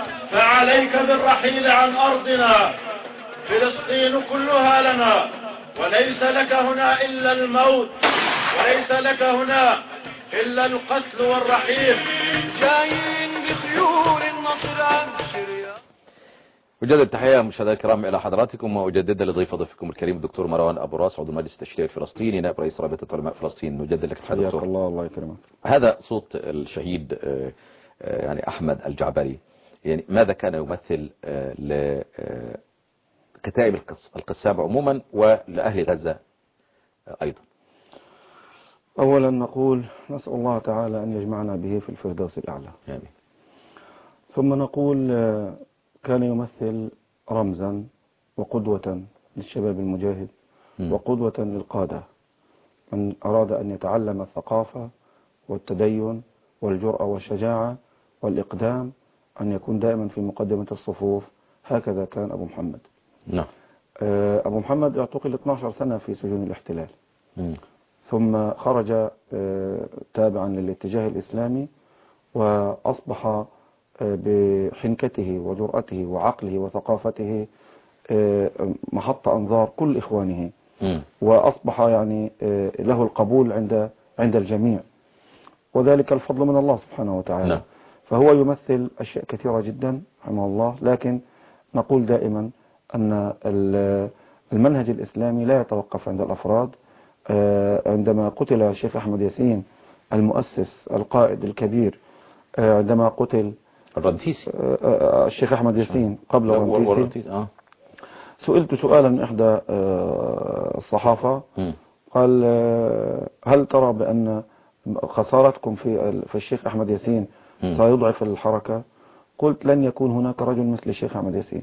فعليك بالرحيل عن أرضنا. فلسطين كلها لنا، وليس لك هنا إلا الموت، وليس لك هنا إلا القتل والرحيل. جايين بخيول النصر أبشر يا. أجدد التحية مشاهدينا الكرام إلى حضراتكم، وأجدد لضيف ضيفكم الكريم الدكتور مروان أبو راس عضو المجلس التشريعي الفلسطيني نائب رئيس رابطة علماء فلسطين. نجدد لك التحية دكتور. الله الله يكرمك. هذا صوت الشهيد يعني أحمد الجعبري، يعني ماذا كان يمثل لكتائب القسام عموما ولأهل غزة أيضا؟ أولا نقول نسأل الله تعالى أن يجمعنا به في الفردوس الأعلى. آمين. ثم نقول كان يمثل رمزا وقدوة للشباب المجاهد وقدوة للقادة من أراد أن يتعلم الثقافة والتدين والجرأة والشجاعة والإقدام أن يكون دائما في مقدمة الصفوف. هكذا كان أبو محمد. نعم. أبو محمد اعتقل 12 سنة في سجون الاحتلال، ثم خرج تابعا للاتجاه الإسلامي، وأصبح بحنكته وجرأته وعقله وثقافته محط أنظار كل إخوانه، وأصبح يعني له القبول عند الجميع، وذلك الفضل من الله سبحانه وتعالى. فهو يمثل أشياء كثيرة جدا رحمه الله، لكن نقول دائما أن المنهج الإسلامي لا يتوقف عند الأفراد. عندما قتل الشيخ أحمد ياسين المؤسس القائد الكبير، عندما قتل الرنتيسي الشيخ أحمد ياسين قبل الرنتيسي، سئلت سؤالا من إحدى الصحافة، قال هل ترى بأن خسارتكم في الشيخ أحمد ياسين سيضعف الحركة؟ قلت لن يكون هناك رجل مثل الشيخ أحمد ياسين،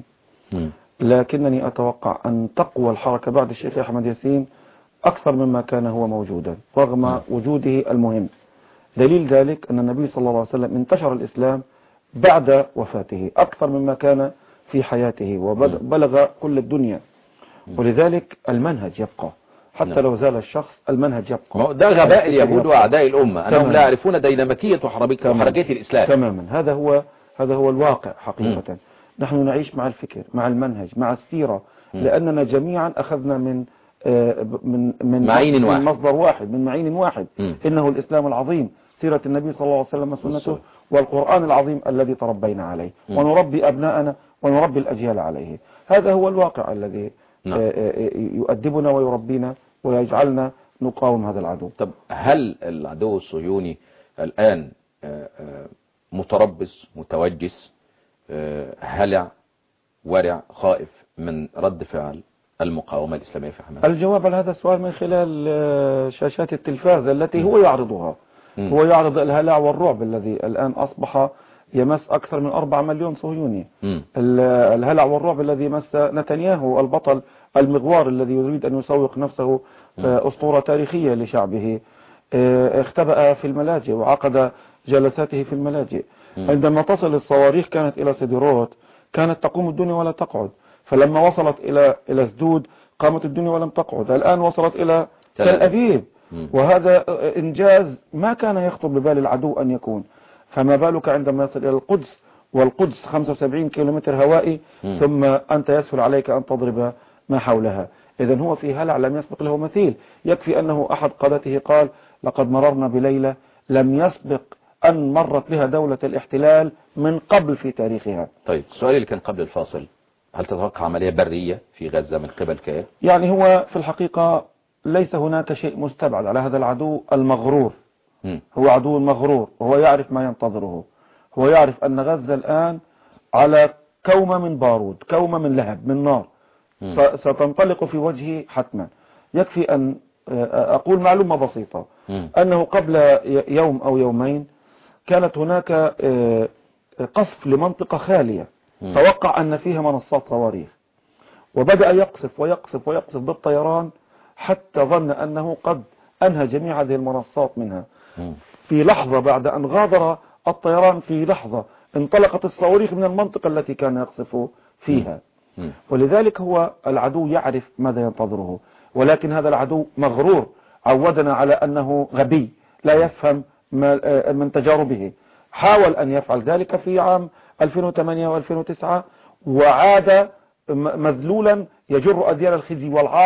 لكنني أتوقع أن تقوى الحركة بعد الشيخ أحمد ياسين أكثر مما كان هو موجودا رغم وجوده المهم. دليل ذلك أن النبي صلى الله عليه وسلم انتشر الإسلام بعد وفاته أكثر مما كان في حياته، وبلغ كل الدنيا، ولذلك المنهج يبقى حتى لو زال الشخص، المنهج يبقى. ده غباء اليهود وأعداء الأمة أنهم لا يعرفون ديناميكية وحركية الإسلام تماما. هذا هو الواقع حقيقة. نحن نعيش مع الفكر، مع المنهج، مع السيرة، لأننا جميعا أخذنا من معين واحد، من مصدر واحد، من معين واحد. إنه الإسلام العظيم، سيرة النبي صلى الله عليه وسلم وسنته، والقرآن العظيم الذي تربينا عليه، ونربي أبناءنا ونربي الأجيال عليه. هذا هو الواقع الذي يؤدبنا ويربينا ويجعلنا نقاوم هذا العدو. طب هل العدو الصهيوني الآن متربص متوجس هلع ورع خائف من رد فعل المقاومة الإسلامية في حماس؟ الجواب على هذا السؤال من خلال شاشات التلفاز التي هو يعرضها. هو يعرض الهلع والرعب الذي الآن أصبح يمس أكثر من 4 مليون صهيوني. الهلع والرعب الذي مس نتنياهو البطل المغوار الذي يريد أن يسوق نفسه أسطورة تاريخية لشعبه، اختبأ في الملاجئ وعقد جلساته في الملاجئ. عندما تصل الصواريخ كانت إلى سديروت كانت تقوم الدنيا ولا تقعد، فلما وصلت إلى سدود قامت الدنيا ولم تقعد، الآن وصلت إلى تل أبيب، وهذا إنجاز ما كان يخطر ببال العدو أن يكون. فما بالك عندما يصل إلى القدس، والقدس 75 كيلومتر هوائي، ثم أنت يسهل عليك أن تضرب ما حولها. إذن هو في هلع لم يسبق له مثيل. يكفي أنه أحد قادته قال لقد مررنا بليلة لم يسبق أن مرت بها دولة الاحتلال من قبل في تاريخها. طيب السؤال اللي كان قبل الفاصل، هل تتوقع عملية برية في غزة من قبل كيف؟ يعني هو في الحقيقة ليس هناك شيء مستبعد على هذا العدو المغرور. هو عدو مغرور، وهو يعرف ما ينتظره. هو يعرف أن غزة الآن على كومة من بارود، كومة من لهب، من نار ستنطلق في وجهه حتما. يكفي أن أقول معلومة بسيطة، أنه قبل يوم أو يومين كانت هناك قصف لمنطقة خالية توقع أن فيها منصات صواريخ، وبدأ يقصف ويقصف ويقصف بالطيران حتى ظن أنه قد أنهى جميع هذه المنصات منها. في لحظة بعد أن غادر الطيران، في لحظة انطلقت الصواريخ من المنطقة التي كان يقصف فيها. ولذلك هو العدو يعرف ماذا ينتظره، ولكن هذا العدو مغرور، عودنا على أنه غبي لا يفهم من تجاربه. حاول أن يفعل ذلك في عام 2008 و2009، وعاد مذلولا يجر أديار الخزي والعار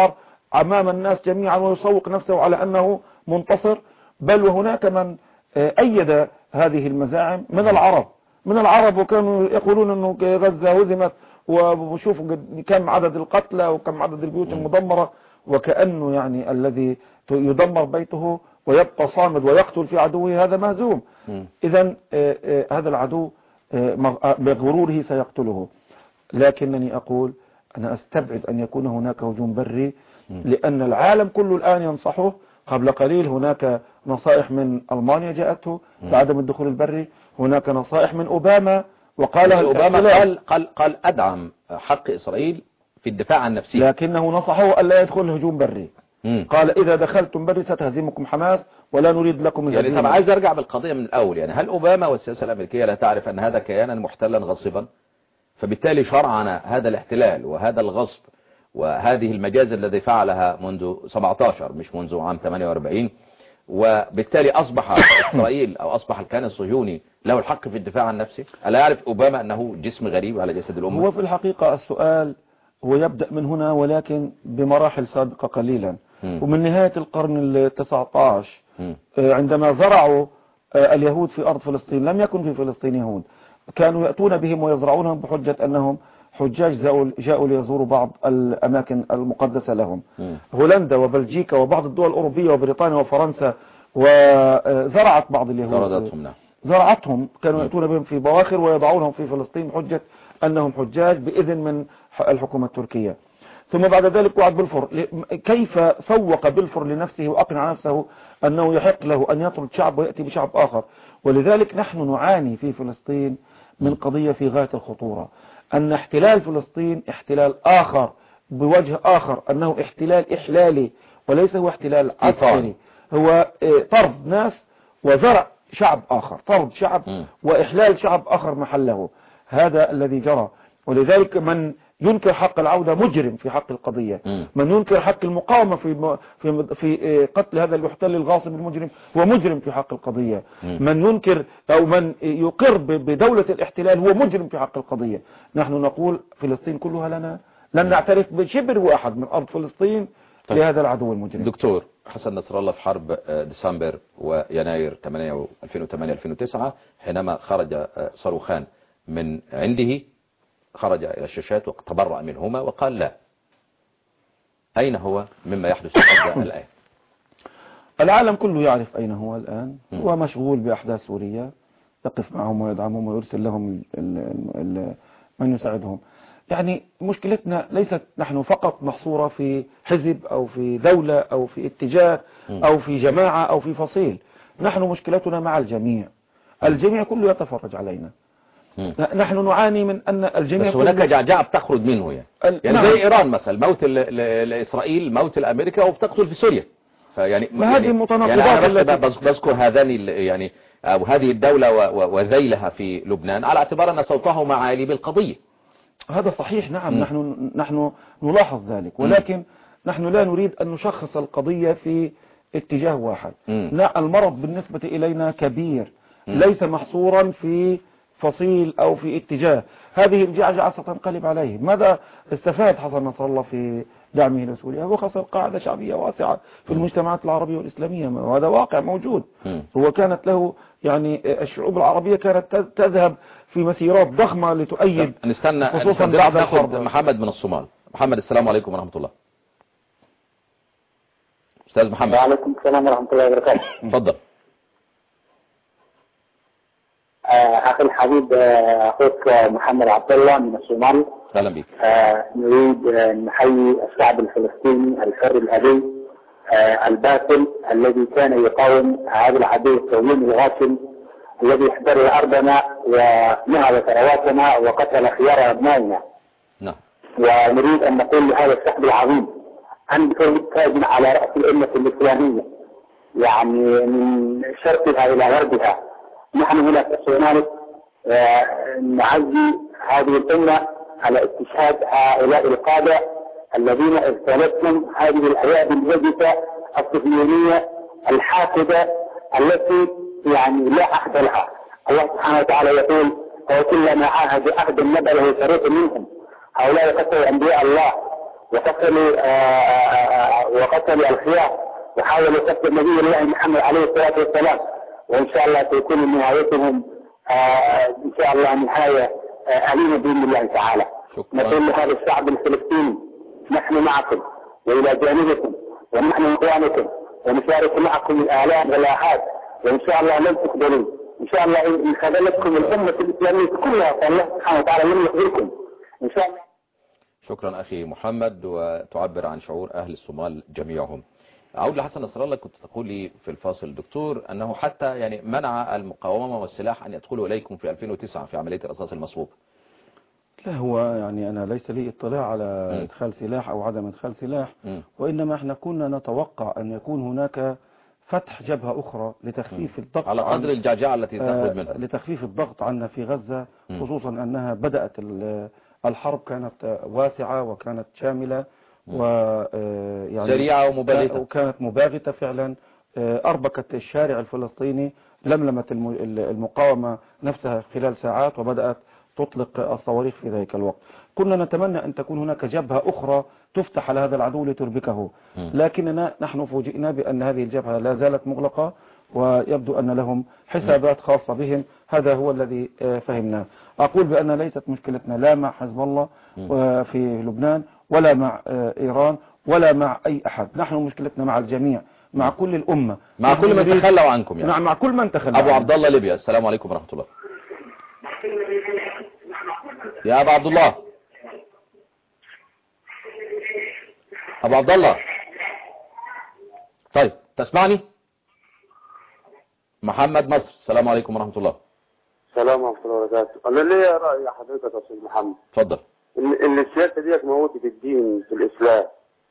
أمام الناس جميعا ويسوق نفسه على أنه منتصر، بل وهناك من أيد هذه المزاعم من العرب وكانوا يقولون أنه غزة هزمت، وشوفوا كم عدد القتلى وكم عدد البيوت المدمرة، وكأنه يعني الذي يدمر بيته ويبقى صامد ويقتل في عدوه هذا مهزوم. إذن هذا العدو بغروره سيقتله. لكنني أقول أنا أستبعد أن يكون هناك هجوم بري، لأن العالم كله الآن ينصحه. قبل قليل هناك نصائح من ألمانيا جاءته بعدم الدخول البري، هناك نصائح من أوباما وقالها أوباما قال أدعم حق إسرائيل في الدفاع عن نفسه، لكنه نصحه ألا يدخل هجوم بري. قال إذا دخلتم بري ستهزمكم حماس ولا نريد لكم يعني طب عايز أرجع بالقضية من الأول. يعني هل أوباما والسياسة الأمريكية لا تعرف أن هذا كيانا محتلا غاصبا، فبالتالي شرعنا هذا الاحتلال وهذا الغصب وهذه المجازر الذي فعلها منذ 17 مش منذ عام 48، وبالتالي أصبح إسرائيل أو أصبح الكيان الصهيوني له الحق في الدفاع عن نفسه؟ ألا يعرف أوباما أنه جسم غريب على جسد الأمة؟ هو في الحقيقة السؤال هو يبدأ من هنا ولكن بمراحل سابقة قليلا. ومن نهاية القرن ال19 عندما زرعوا اليهود في أرض فلسطين، لم يكن في فلسطين يهود، كانوا يأتون بهم ويزرعونهم بحجة أنهم حجاج جاءوا ليزوروا بعض الأماكن المقدسة لهم. هولندا وبلجيكا وبعض الدول الأوروبية وبريطانيا وفرنسا وزرعت بعض اليهود، زرعتهم، كانوا يأتون بهم في بواخر ويضعونهم في فلسطين بحجة أنهم حجاج بإذن من الحكومة التركية. ثم بعد ذلك وعد بلفور. كيف سوق بلفور لنفسه وأقنع نفسه أنه يحق له أن يطرد شعب ويأتي بشعب آخر؟ ولذلك نحن نعاني في فلسطين من قضية في غاية الخطورة، أن احتلال فلسطين احتلال آخر بوجه آخر، أنه احتلال إحلالي وليس هو احتلال عسكري، هو طرد ناس وزرع شعب آخر، طرد شعب وإحلال شعب آخر محله. هذا الذي جرى. ولذلك من ينكر حق العودة مجرم في حق القضية، من ينكر حق المقاومة في قتل هذا المحتل الغاصب المجرم هو مجرم في حق القضية، من ينكر أو من يقر بدولة الاحتلال هو مجرم في حق القضية. نحن نقول فلسطين كلها لنا، لن نعترف بشبر واحد من أرض فلسطين لهذا العدو المجرم. دكتور حسن نصر الله، في حرب ديسمبر ويناير 2008-2009 حينما خرج صاروخان من عنده، خرج إلى الشاشات وتبرأ منهما وقال لا. أين هو مما يحدث الآن؟ العالم كله يعرف أين هو الآن، هو مشغول بأحداث سوريا، يقف معهم ويدعمهم ويرسل لهم من يساعدهم. يعني مشكلتنا ليست نحن فقط محصورة في حزب أو في دولة أو في اتجاه أو في جماعة أو في فصيل، نحن مشكلتنا مع الجميع، الجميع كله يتفرج علينا. نحن نعاني من أن الجميع، بس هناك جعجعة بتخرج منه يعني نعم. زي إيران مثلا، موت لإسرائيل، موت لأمريكا، وبتقتل في سوريا. فيعني هذه متناقضات. يعني أنا بس بذكر هذان يعني أو هذه الدولة وذيلها في لبنان على اعتبار أن صوتهما عالي بالقضية. هذا صحيح، نعم. نحن نلاحظ ذلك، ولكن نحن لا نريد أن نشخص القضية في اتجاه واحد. لا، المرض بالنسبة إلينا كبير، ليس محصورا في فصيل أو في اتجاه. هذه الجعجعة ستنقلب عليه. ماذا استفاد حسن نصر الله في دعمه لسوريا؟ هو خسر قاعدة شعبية واسعة في المجتمعات العربية والإسلامية، وهذا واقع موجود. هو كانت له يعني الشعوب العربية كانت تذهب في مسيرات ضخمة لتؤيد، نستنى خصوصا بعد الحرب. محمد من الصومال. محمد، السلام عليكم ورحمة الله. أستاذ محمد. وعليكم السلام ورحمة الله وبركاته. تفضل. أخي الحبيب أخوك محمد عبد الله من الصومال. أهلا بك. نريد نحيي الشعب الفلسطيني الحر الأبي الباسل الذي كان يقاوم هذا العدو الصهيوني الغاشم الذي احتل أرضنا ونهب ثرواتنا وقتل خيار أبنائنا. نعم. ونريد أن نقول لهذا الشعب العظيم أنتم تاج على رأس الأمة الإسلامية، يعني من شرقها إلى غربها. نحن هنا في الصومال نعزي هذه الأمة على استشهاد هؤلاء القادة الذين اغتالتهم هذه الأيادي الوجفة الصهيونية الحاقدة التي يعني لا عهد لها. الله سبحانه وتعالى يقول: وكلما عاهدوا عهدا نبذه فريق منهم. هؤلاء قتلوا أنبياء الله وقتلوا الخيار وحاولوا قتل نبي الله محمد عليه الصلاة والسلام، وإن شاء الله تكون نهايتهم إن شاء الله نهاية أليمة بإذن الله تعالى. نقول لهذا الشعب الفلسطيني نحن معكم وإلى جانبكم ونحن إخوانكم ونشارك معكم الآلام والآحاد، وإن شاء الله لن تقبلوا، إن شاء الله إن خذلتكم الأمة الإسلامية كلها فالله سبحانه وتعالى لن يخذلكم إن شاء الله. شكرا أخي محمد، وتعبر عن شعور أهل الصومال جميعهم. أعود لحسن نصر الله، كنت تقول لي في الفاصل دكتور أنه حتى يعني منع المقاومة والسلاح أن يدخلوا إليكم في 2009 في عملية الرصاص المصفوف. لا، هو يعني أنا ليس لي اطلاع على إدخال سلاح أو عدم إدخال سلاح، وإنما احنا كنا نتوقع أن يكون هناك فتح جبهة أخرى لتخفيف الضغط على قدر الجعجعة التي تخرج منها، لتخفيف الضغط عنا في غزة، خصوصا أنها بدأت الحرب كانت واسعة وكانت شاملة ويعني سريعة ومباغتة، وكانت مباغتة فعلا، أربكت الشارع الفلسطيني، لملمت المقاومة نفسها خلال ساعات وبدأت تطلق الصواريخ في ذلك الوقت. كنا نتمنى أن تكون هناك جبهة أخرى تفتح على هذا العدو لتربكه، لكننا نحن فوجئنا بأن هذه الجبهة لا زالت مغلقة، ويبدو أن لهم حسابات خاصة بهم. هذا هو الذي فهمناه. أقول بأن ليست مشكلتنا لا مع حزب الله في لبنان ولا مع إيران ولا مع أي أحد، نحن مشكلتنا مع الجميع، مع كل الأمة، مع كل من تخلوا عنكم يعني. مع كل من تخلوا. أبو عبد الله ليبيا، السلام عليكم ورحمة الله. يا أبو عبد الله، أبو عبد الله، طيب تسمعني؟ محمد مصر، السلام عليكم ورحمة الله. السلام ورحمة الله وبركاته. أنا ليا رأي حضرتك يا أستاذ محمد. اتفضل. إن السياسة دي موتت الدين في الإسلام.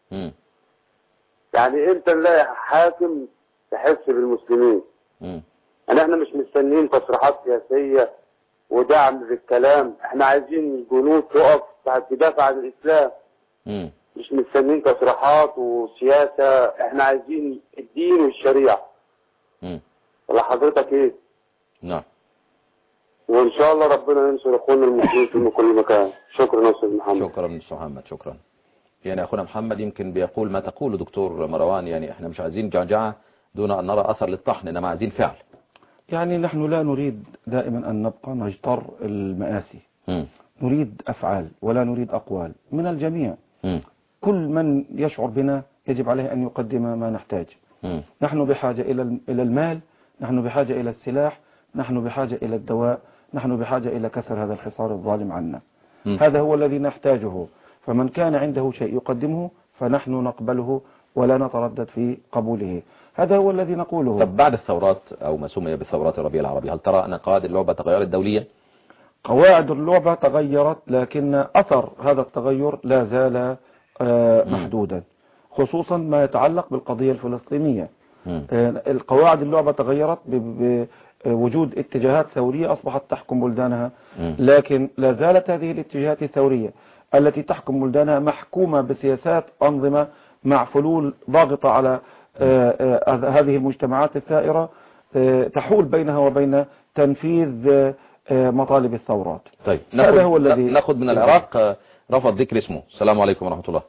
يعني أنت نلاقي حاكم تحس بالمسلمين. احنا مش مستنيين تصريحات سياسية ودعم بالكلام، احنا عايزين الجنود تقف تدافع عن الإسلام. مش مستنيين تصريحات وسياسة، احنا عايزين الدين والشريعة. ولا حضرتك ايه؟ نعم. وان شاء الله ربنا ينصر اخواننا المسلمين في كل مكان. شكرا يا استاذ محمد. شكرا يا استاذ محمد، شكرا. يعني اخونا محمد يمكن بيقول ما تقوله دكتور مروان، يعني احنا مش عايزين جعجعة دون ان نرى اثر للطحن، انما عايزين فعل. يعني نحن لا نريد دائما ان نبقى نجتر المآسي، نريد افعال ولا نريد اقوال من الجميع. كل من يشعر بنا يجب عليه ان يقدم ما نحتاج. نحن بحاجة الى المال، نحن بحاجة الى السلاح، نحن بحاجة الى الدواء، نحن بحاجة الى كسر هذا الحصار الظالم عنا. هذا هو الذي نحتاجه، فمن كان عنده شيء يقدمه فنحن نقبله ولا نتردد في قبوله. هذا هو الذي نقوله. طب بعد الثورات أو ما سمي بالثورات الربيع العربي، هل ترى أن قواعد اللعبة تغيرت دوليا؟ قواعد اللعبة تغيرت، لكن أثر هذا التغير لا زال محدودا، خصوصا ما يتعلق بالقضية الفلسطينية. القواعد اللعبة تغيرت بوجود اتجاهات ثورية أصبحت تحكم بلدانها، لكن لا زالت هذه الاتجاهات الثورية التي تحكم بلدانها محكومة بسياسات أنظمة مع فلول ضاغطة على هذه المجتمعات الثائرة، تحول بينها وبين تنفيذ مطالب الثورات. طيب هذا هو الذي ناخذ من العراق رفض ذكر اسمه. السلام عليكم ورحمة الله.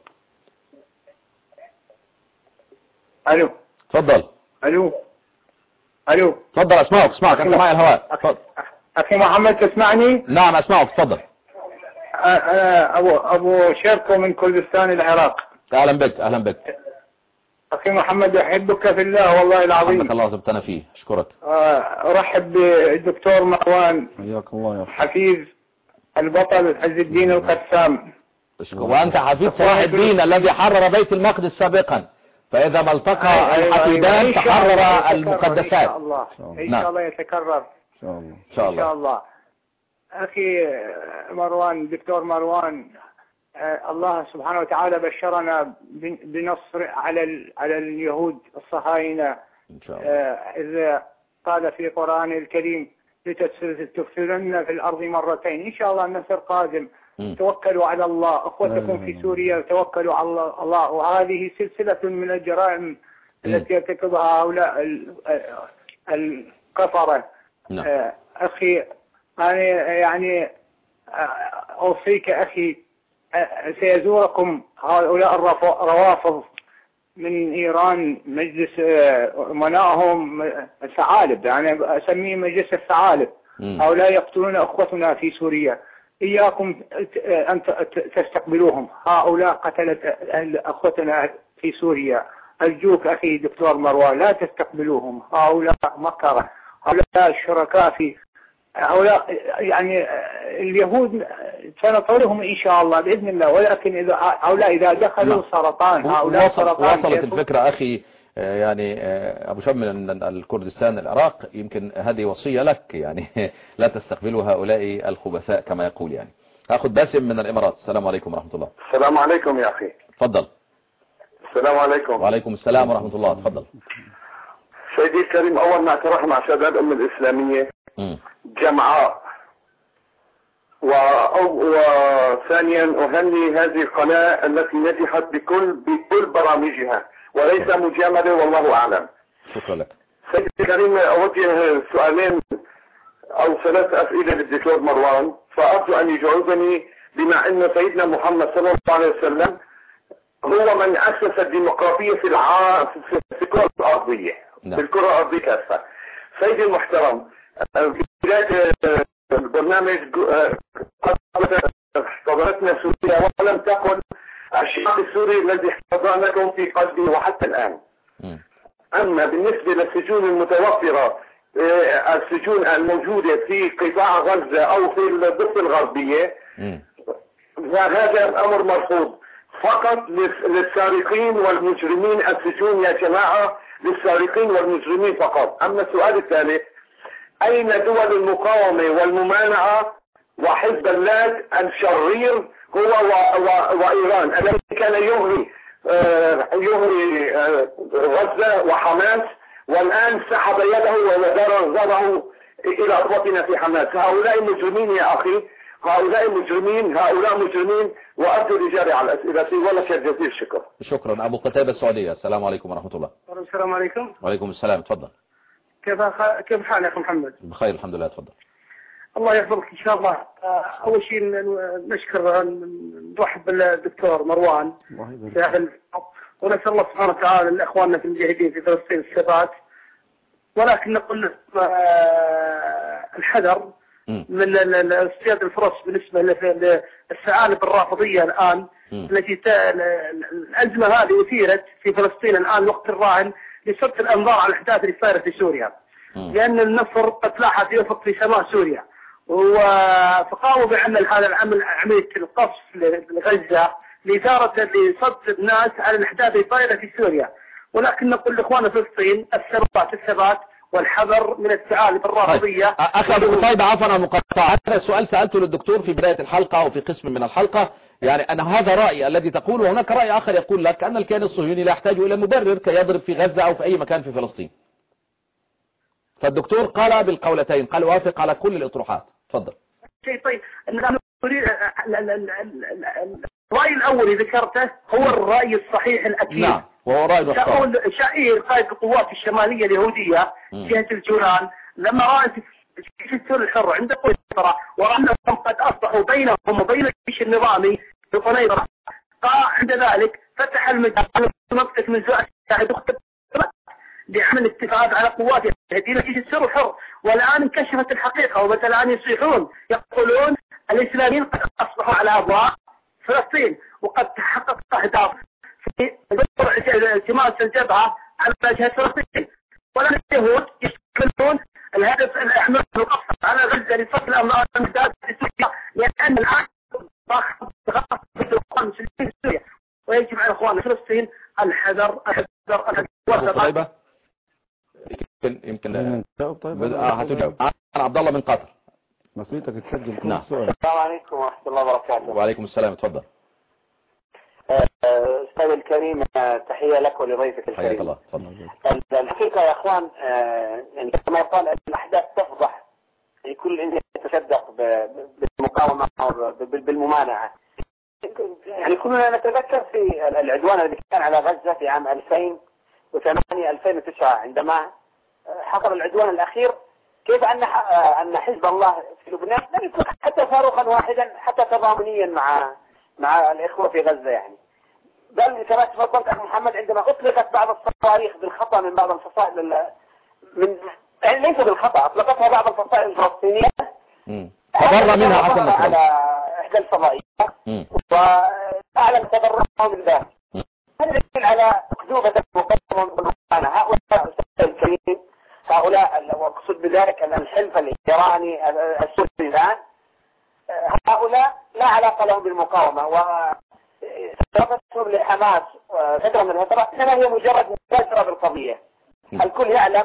الو. تفضل. الو. تفضل، اسمعك انت معي الهواء. اخي محمد تسمعني؟ نعم اسمعك، تفضل. ابو شيركو من كردستان العراق. اهلا بك. أخي محمد أحبك في الله والله العظيم. حبك الله زبطنا فيه، أشكرك. أرحب بالدكتور مروان، حياك الله يا حفيظ البطل عز الدين القسام. وأنت حفيظ صلاح الدين الذي حرر بيت المقدس سابقا، فإذا ما التقى الحفيدان تحرر المقدسات. إن شاء الله يتكرر. إن شاء الله. أخي مروان، دكتور مروان، الله سبحانه وتعالى بشرنا بنصر على اليهود الصهاينة إن شاء الله. إذا قال في القرآن الكريم لتفسدن في الأرض مرتين. إن شاء الله النصر قادم. توكلوا على الله، أخوتكم في سوريا توكلوا على الله. وهذه سلسلة من الجرائم التي يرتكبها هؤلاء الكفرة. أخي أنا يعني أوصيك أخي، سيزوركم هؤلاء الروافض من إيران مجلس أمنائهم الثعالب، يعني أسميه مجلس الثعالب. هؤلاء يقتلون أخوتنا في سوريا، إياكم أن تستقبلوهم. هؤلاء قتلت أخوتنا في سوريا. أرجوك أخي دكتور مروان لا تستقبلوهم. هؤلاء مكرة، هؤلاء الشركاء في هؤلاء، يعني اليهود سنطردهم إن شاء الله بإذن الله، ولكن هؤلاء إذا دخلوا سرطان. هؤلاء سرطان. وصلت الفكرة أخي يعني أبو شاب من الكردستان العراق، يمكن هذه وصية لك يعني لا تستقبلوا هؤلاء الخبثاء كما يقول. يعني أخذ باسم من الإمارات. السلام عليكم ورحمة الله. السلام عليكم يا أخي. تفضل. السلام عليكم. وعليكم السلام ورحمة الله. تفضل. سيدي الكريم، أول ما اعترف مع شباب الأمة الإسلامية جمعاء، وثانيا أهني هذه القناة التي نجحت بكل برامجها وليس مجاملة، والله أعلم. شكرا لك. سيدي الكريم، أوجه سؤالين أو 3 أسئلة للدكتور مروان، فأرجو أن يجاوبني بما أن سيدنا محمد صلى الله عليه وسلم هو من أسس الديمقراطية في الكرة الأرضية. في الكرة الأرضية كافة. سيدي المحترم، في بداية البرنامج احتضنتنا سوريا ولم تكن الشعب السوري الذي احتضنكم في قلبي وحتى الآن. أما بالنسبة للسجون المتوفرة، السجون الموجودة في قطاع غزة أو في الضفة الغربية، فهذا أمر مرفوض. فقط للسارقين والمجرمين السجون يا جماعة، للسارقين والمجرمين فقط. أما السؤال الثالث، أين دول المقاومة والممانعة وحزب الله الشرير هو وإيران الذي كان يغري غزة وحماس، والآن سحب يده ونظره إلى أخوتنا في حماس؟ هؤلاء مجرمين يا أخي، هؤلاء مجرمين، وأرجو الإجابة على الأسئلة ولك جزيل الشكر. شكرا. أبو قتيبة السعودية. السلام عليكم ورحمة الله. السلام عليكم. وعليكم السلام. تفضل. كيف حالك يا أخي محمد؟ بخير الحمد لله. تفضل. الله يحفظك إن شاء الله. أول شيء نشكر نرحب بالدكتور مروان ونسأل الله سبحانه وتعالى لإخواننا في المجاهدين في فلسطين الثبات، ولكن نقول الحذر من اصطياد الفرص بالنسبة للثعالب الرافضية الآن التي الأزمة هذه أثيرت في فلسطين الآن وقت الراهن لصرف الأنظار على الأحداث اللي صايرة في سوريا، لأن النصر قد لاحت يفق في سماء سوريا، فقاموا بعمل هذا العمل، عملية القصف لغزة لصد الناس على الأحداث اللي صايرة في سوريا. ولكن نقول لإخواننا في فلسطين الثبات والحذر من الثعالب الرافضية. أخي أبو قتيبة، عفوا عن المقاطعة، هذا السؤال سألته للدكتور في بداية الحلقة أو في قسم من الحلقة، يعني أن هذا رأي الذي تقول، وهناك رأي آخر يقول لك أن الكيان الصهيوني لا يحتاج إلى مبرر كي يضرب في غزة أو في أي مكان في فلسطين. فالدكتور قال بالقولتين، قال وافق على كل الأطروحات. تفضل. طيب الرأي الأول ذكرته هو الرأي الصحيح الأكيد. نعم، وهو رأي الصحيح. شائر قائد القوات الشمالية اليهودية جهة الجولان لما رأت في السور الحر عند قنيطرة وأنهم قد أصبحوا بينهم وبين الجيش النظامي في قنيطرة، عند ذلك فتح المجال منطقة من زوء لعمل اتفاق على قوات الهدينة في السور الحر. والآن انكشفت الحقيقة وبدأ الآن يصيحون يقولون الإسلاميين قد أصبحوا على أبواب فلسطين وقد تحقق أهداف في التماس الجبهة على جهة فلسطين، ولكن اليهود يشكلون الهدف الأحمر القصف على غزة لصف الأمراض المزداد في سوريا، لأن الآن ضغط الإخوان المسلمين في سوريا، ويجب على إخوان فلسطين الحذر. طيبة يمكن هتجاوب. أنا عبد الله من قطر. مسؤوليتك تسجل كل نعم. سؤال. السلام عليكم ورحمة الله وبركاته. وعليكم السلام. تفضل. أستاذ الكريم، تحية لك ولضيفك الكريم. حياك الله. تفضل. الحقيقة يا أخوان، يعني كما يقال الأحداث تفضح كل إنسان يتصدق بالمقاومة أو بالممانعة. يعني كلنا نتذكر في العدوان الذي كان على غزة في عام 2008-2009 عندما حصل العدوان الأخير، كيف أن حزب الله في لبنان لم يكن حتى فاروقا واحدا حتى تضامنيا مع الإخوة في غزة. يعني بل كما تفضلت أخي محمد عندما أطلقت بعض الصواريخ بالخطأ من بعض الفصائل يعني ليس بالخطأ، أطلقتها بعض الفصائل الفلسطينية تضرر منها حسن نصر على إحدى الفضائيات وأعلن تضررهم من ذلك. هذا يدل على أكذوبة المقاومة. هؤلاء الكريم، هؤلاء وأقصد بذلك أن الحلف الإيراني السوري الآن، هؤلاء لا علاقة لهم بالمقاومة، وصرفتهم لحماس فترة من الفترات إنما هي مجرد مباشرة بالقضية. الكل يعلم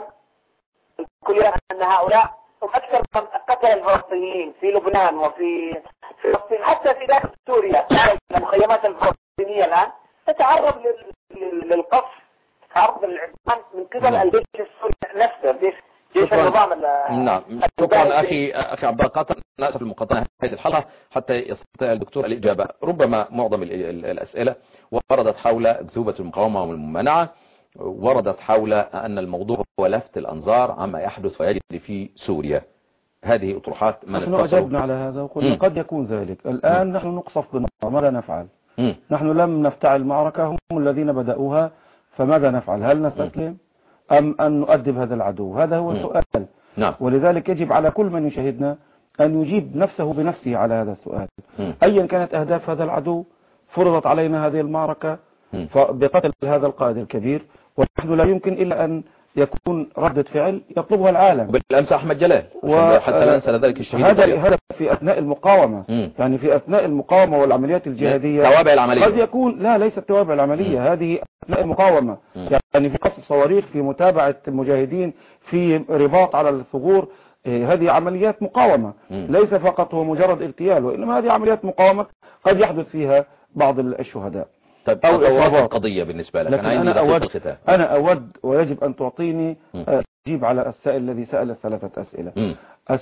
أن هؤلاء هم أكثر من قتل الفلسطينيين في لبنان وفي فلسطين، حتى في داخل سوريا. المخيمات الفلسطينية الآن تتعرض للقصف، تتعرض للعدوان من قبل الجيش السوري نفسه، جيش النظام. نعم، شكرا أخي عبد القادر. نأسف المقاطعة هذه الحلقة حتى يستطيع الدكتور الإجابة. ربما معظم الأسئلة وردت حول أكذوبة المقاومة والممانعة، وردت حول أن الموضوع هو لفت الأنظار عما يحدث ويجري في سوريا. هذه أطروحات من نحن أجبنا على هذا وقلنا قد يكون ذلك. الآن نحن نقصف بالنار، ماذا نفعل؟ نحن لم نفتعل المعركة، هم الذين بدأوها، فماذا نفعل؟ هل نستسلم أم أن نؤدب هذا العدو؟ هذا هو السؤال. نعم. ولذلك يجب على كل من يشاهدنا أن يجيب نفسه بنفسه على هذا السؤال. أيا كانت أهداف هذا العدو، فرضت علينا هذه المعركة بقتل هذا القائد الكبير، ونحن لا يمكن إلا أن يكون ردة فعل يطلبها العالم. بالأمس أحمد جلال حتى لا ننسى ذلك الشهيد. هذا في أثناء المقاومة. يعني في أثناء المقاومة والعمليات الجهادية توابع العملية قد يكون ليست توابع العملية. هذه أثناء المقاومة. يعني في قصف صواريخ، في متابعة المجاهدين، في رباط على الثغور، هذه عمليات مقاومة. ليس فقط هو مجرد اغتيال، وإنما هذه عمليات مقاومة قد يحدث فيها بعض الشهداء. طيب أو قضية بالنسبة لك. أنا أود ويجب أن تعطيني أجيب على السائل الذي سأل الثلاثة أسئلة.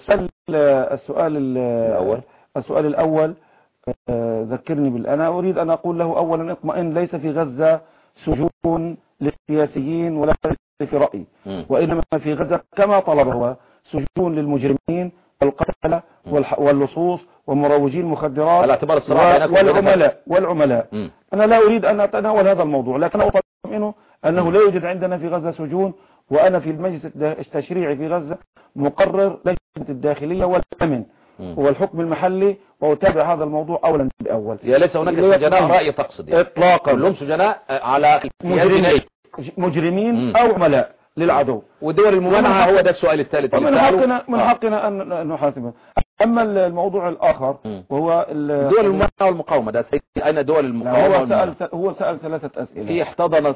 السؤال الأول ذكرني أنا أريد أن أقول له أولا اطمئن، ليس في غزة سجون للسياسيين ولا في رأي، وإنما في غزة كما طلب هو سجون للمجرمين والقتلة واللصوص ومروجين المخدرات على اعتبار الصراع والعملاء. أنا لا أريد أن أتناول هذا الموضوع، لكن أطمئنه أنه لا يوجد عندنا في غزة سجون، وأنا في المجلس التشريعي في غزة مقرر لجنة الداخلية والأمن والحكم المحلي، وأتابع هذا الموضوع أولا بأول. ليس هناك سجناء رأي تقصد إطلاقا، كلهم سجناء على مجرمين أو عملاء للعدو. ودول الممانعة هو ده السؤال الثالث. من حقنا أن نحاسبه. أما الموضوع الآخر وهو دول الممانعة والمقاومة، ده أين دول المقاومة؟ هو سأل ثلاثة أسئلة. في احتضنت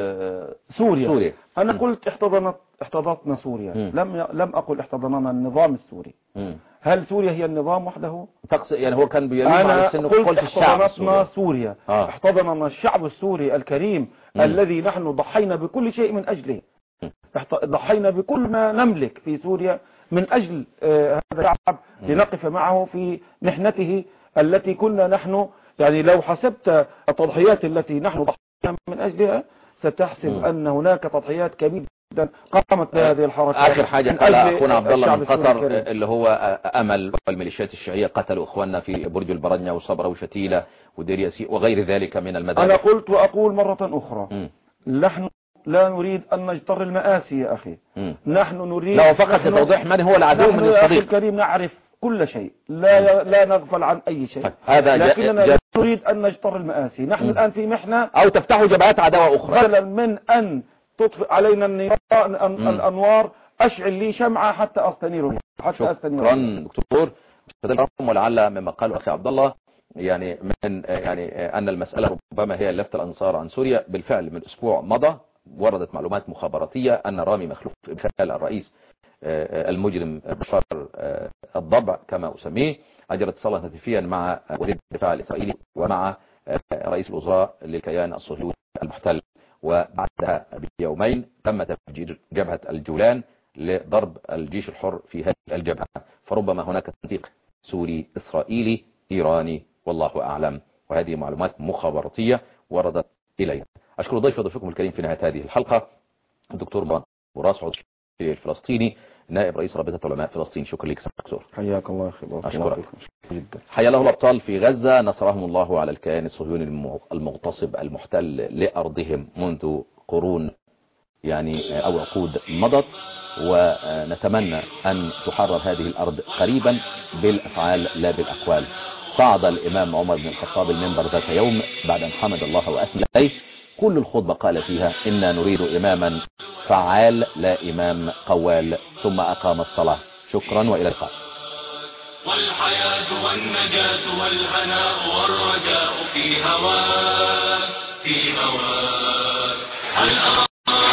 سوريا. أنا قلت احتضنتنا سوريا. لم أقل احتضننا النظام السوري. هل سوريا هي النظام وحده؟ يعني هو كان بيميل على السن. قلت احتضنتنا سوريا. احتضننا الشعب السوري الكريم الذي نحن ضحينا بكل شيء من أجله. ضحينا بكل ما نملك في سوريا من أجل هذا الشعب، لنقف معه في محنته التي كنا نحن، يعني لو حسبت التضحيات التي نحن ضحينا من أجلها ستحسب أن هناك تضحيات كبيرة قامت بهذه الحركة. آخر حاجة قال أخونا عبد الله من قطر اللي هو أمل والميليشيات الشيعية قتلوا إخواننا في برج البرنية وصبرا وشتيلة ودير ياسين وغير ذلك من المدارس. أنا قلت وأقول مرة أخرى نحن لا نريد أن نجتر المآسي يا أخي. نحن نريد لو فقط توضيح من هو العدو من الصديق. أخي الكريم نعرف كل شيء، لا نغفل عن أي شيء. لكننا لا نريد أن نجتر المآسي. نحن الآن في محنة، أو تفتحوا جبهات عداوة أخرى. بدلا من أن تطفئ علينا الأنوار أشعل لي شمعة حتى أستنير. شكرا دكتور. ولعل مما قاله أخي عبد الله يعني أن المسألة ربما هي لفت الأنصار عن سوريا. بالفعل من أسبوع مضى وردت معلومات مخابراتية أن رامي مخلوف بخال الرئيس المجرم بشار الضبع كما أسميه أجرى اتصالا هاتفيا مع وزير الدفاع الإسرائيلي ومع رئيس الوزراء للكيان الصهيوني المحتل، وبعدها بيومين تم تفجير جبهة الجولان لضرب الجيش الحر في هذه الجبهة. فربما هناك تنسيق سوري إسرائيلي إيراني والله أعلم، وهذه معلومات مخابراتية وردت إلينا. أشكر ضيفكم الكريم في نهاية هذه الحلقة الدكتور براس عضو الفلسطيني نائب رئيس رابطة علماء فلسطين. شكرا لك دكتور. حياك الله أخي. أشكرك جدا. حيا له الأبطال في غزة، نصرهم الله على الكيان الصهيوني المغتصب المحتل لأرضهم منذ قرون يعني أو عقود مضت، ونتمنى أن تحرر هذه الأرض قريبا بالأفعال لا بالأقوال. صعد الإمام عمر بن الخطاب المنبر ذات يوم بعد أن حمد الله وأثنى عليه، كل الخطبة قال فيها إنا نريد إماما فعال لا إمام قوال، ثم أقام الصلاة. شكرا وإلى اللقاء. والحياة والنجاة والهناء والرجاء في هواك في هواك. هل أرى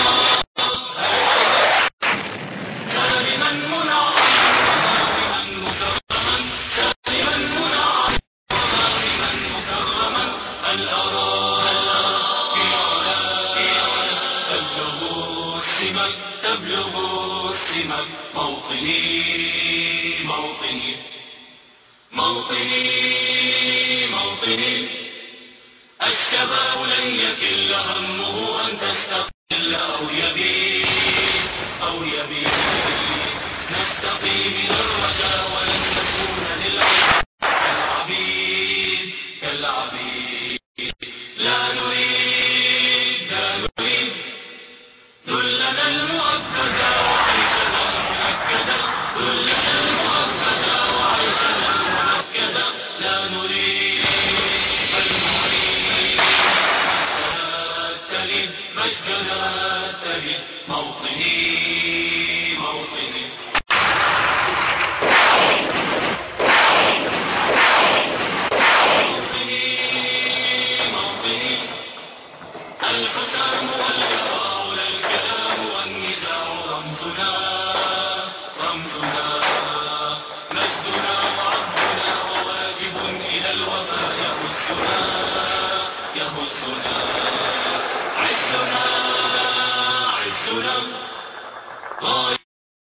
سالما منعما مكرما سالما منعما مكرما. هل أرى في علا تبلغ السمك تبلغ السمك. موطني موطني موطني موطني. الشباب لن يكل همه أن تستقل أو يبيد أو يبيد. نستقي من الرجاء ولن نكون كالعبيد كالعبيد. لا نريد لا نريد ذلنا المؤبدا وعيشنا المنكدا. ذلنا المؤبدا وعيشنا المنكدا. لا نريد بل نريد مجدنا التليد مجدنا التليد. موطني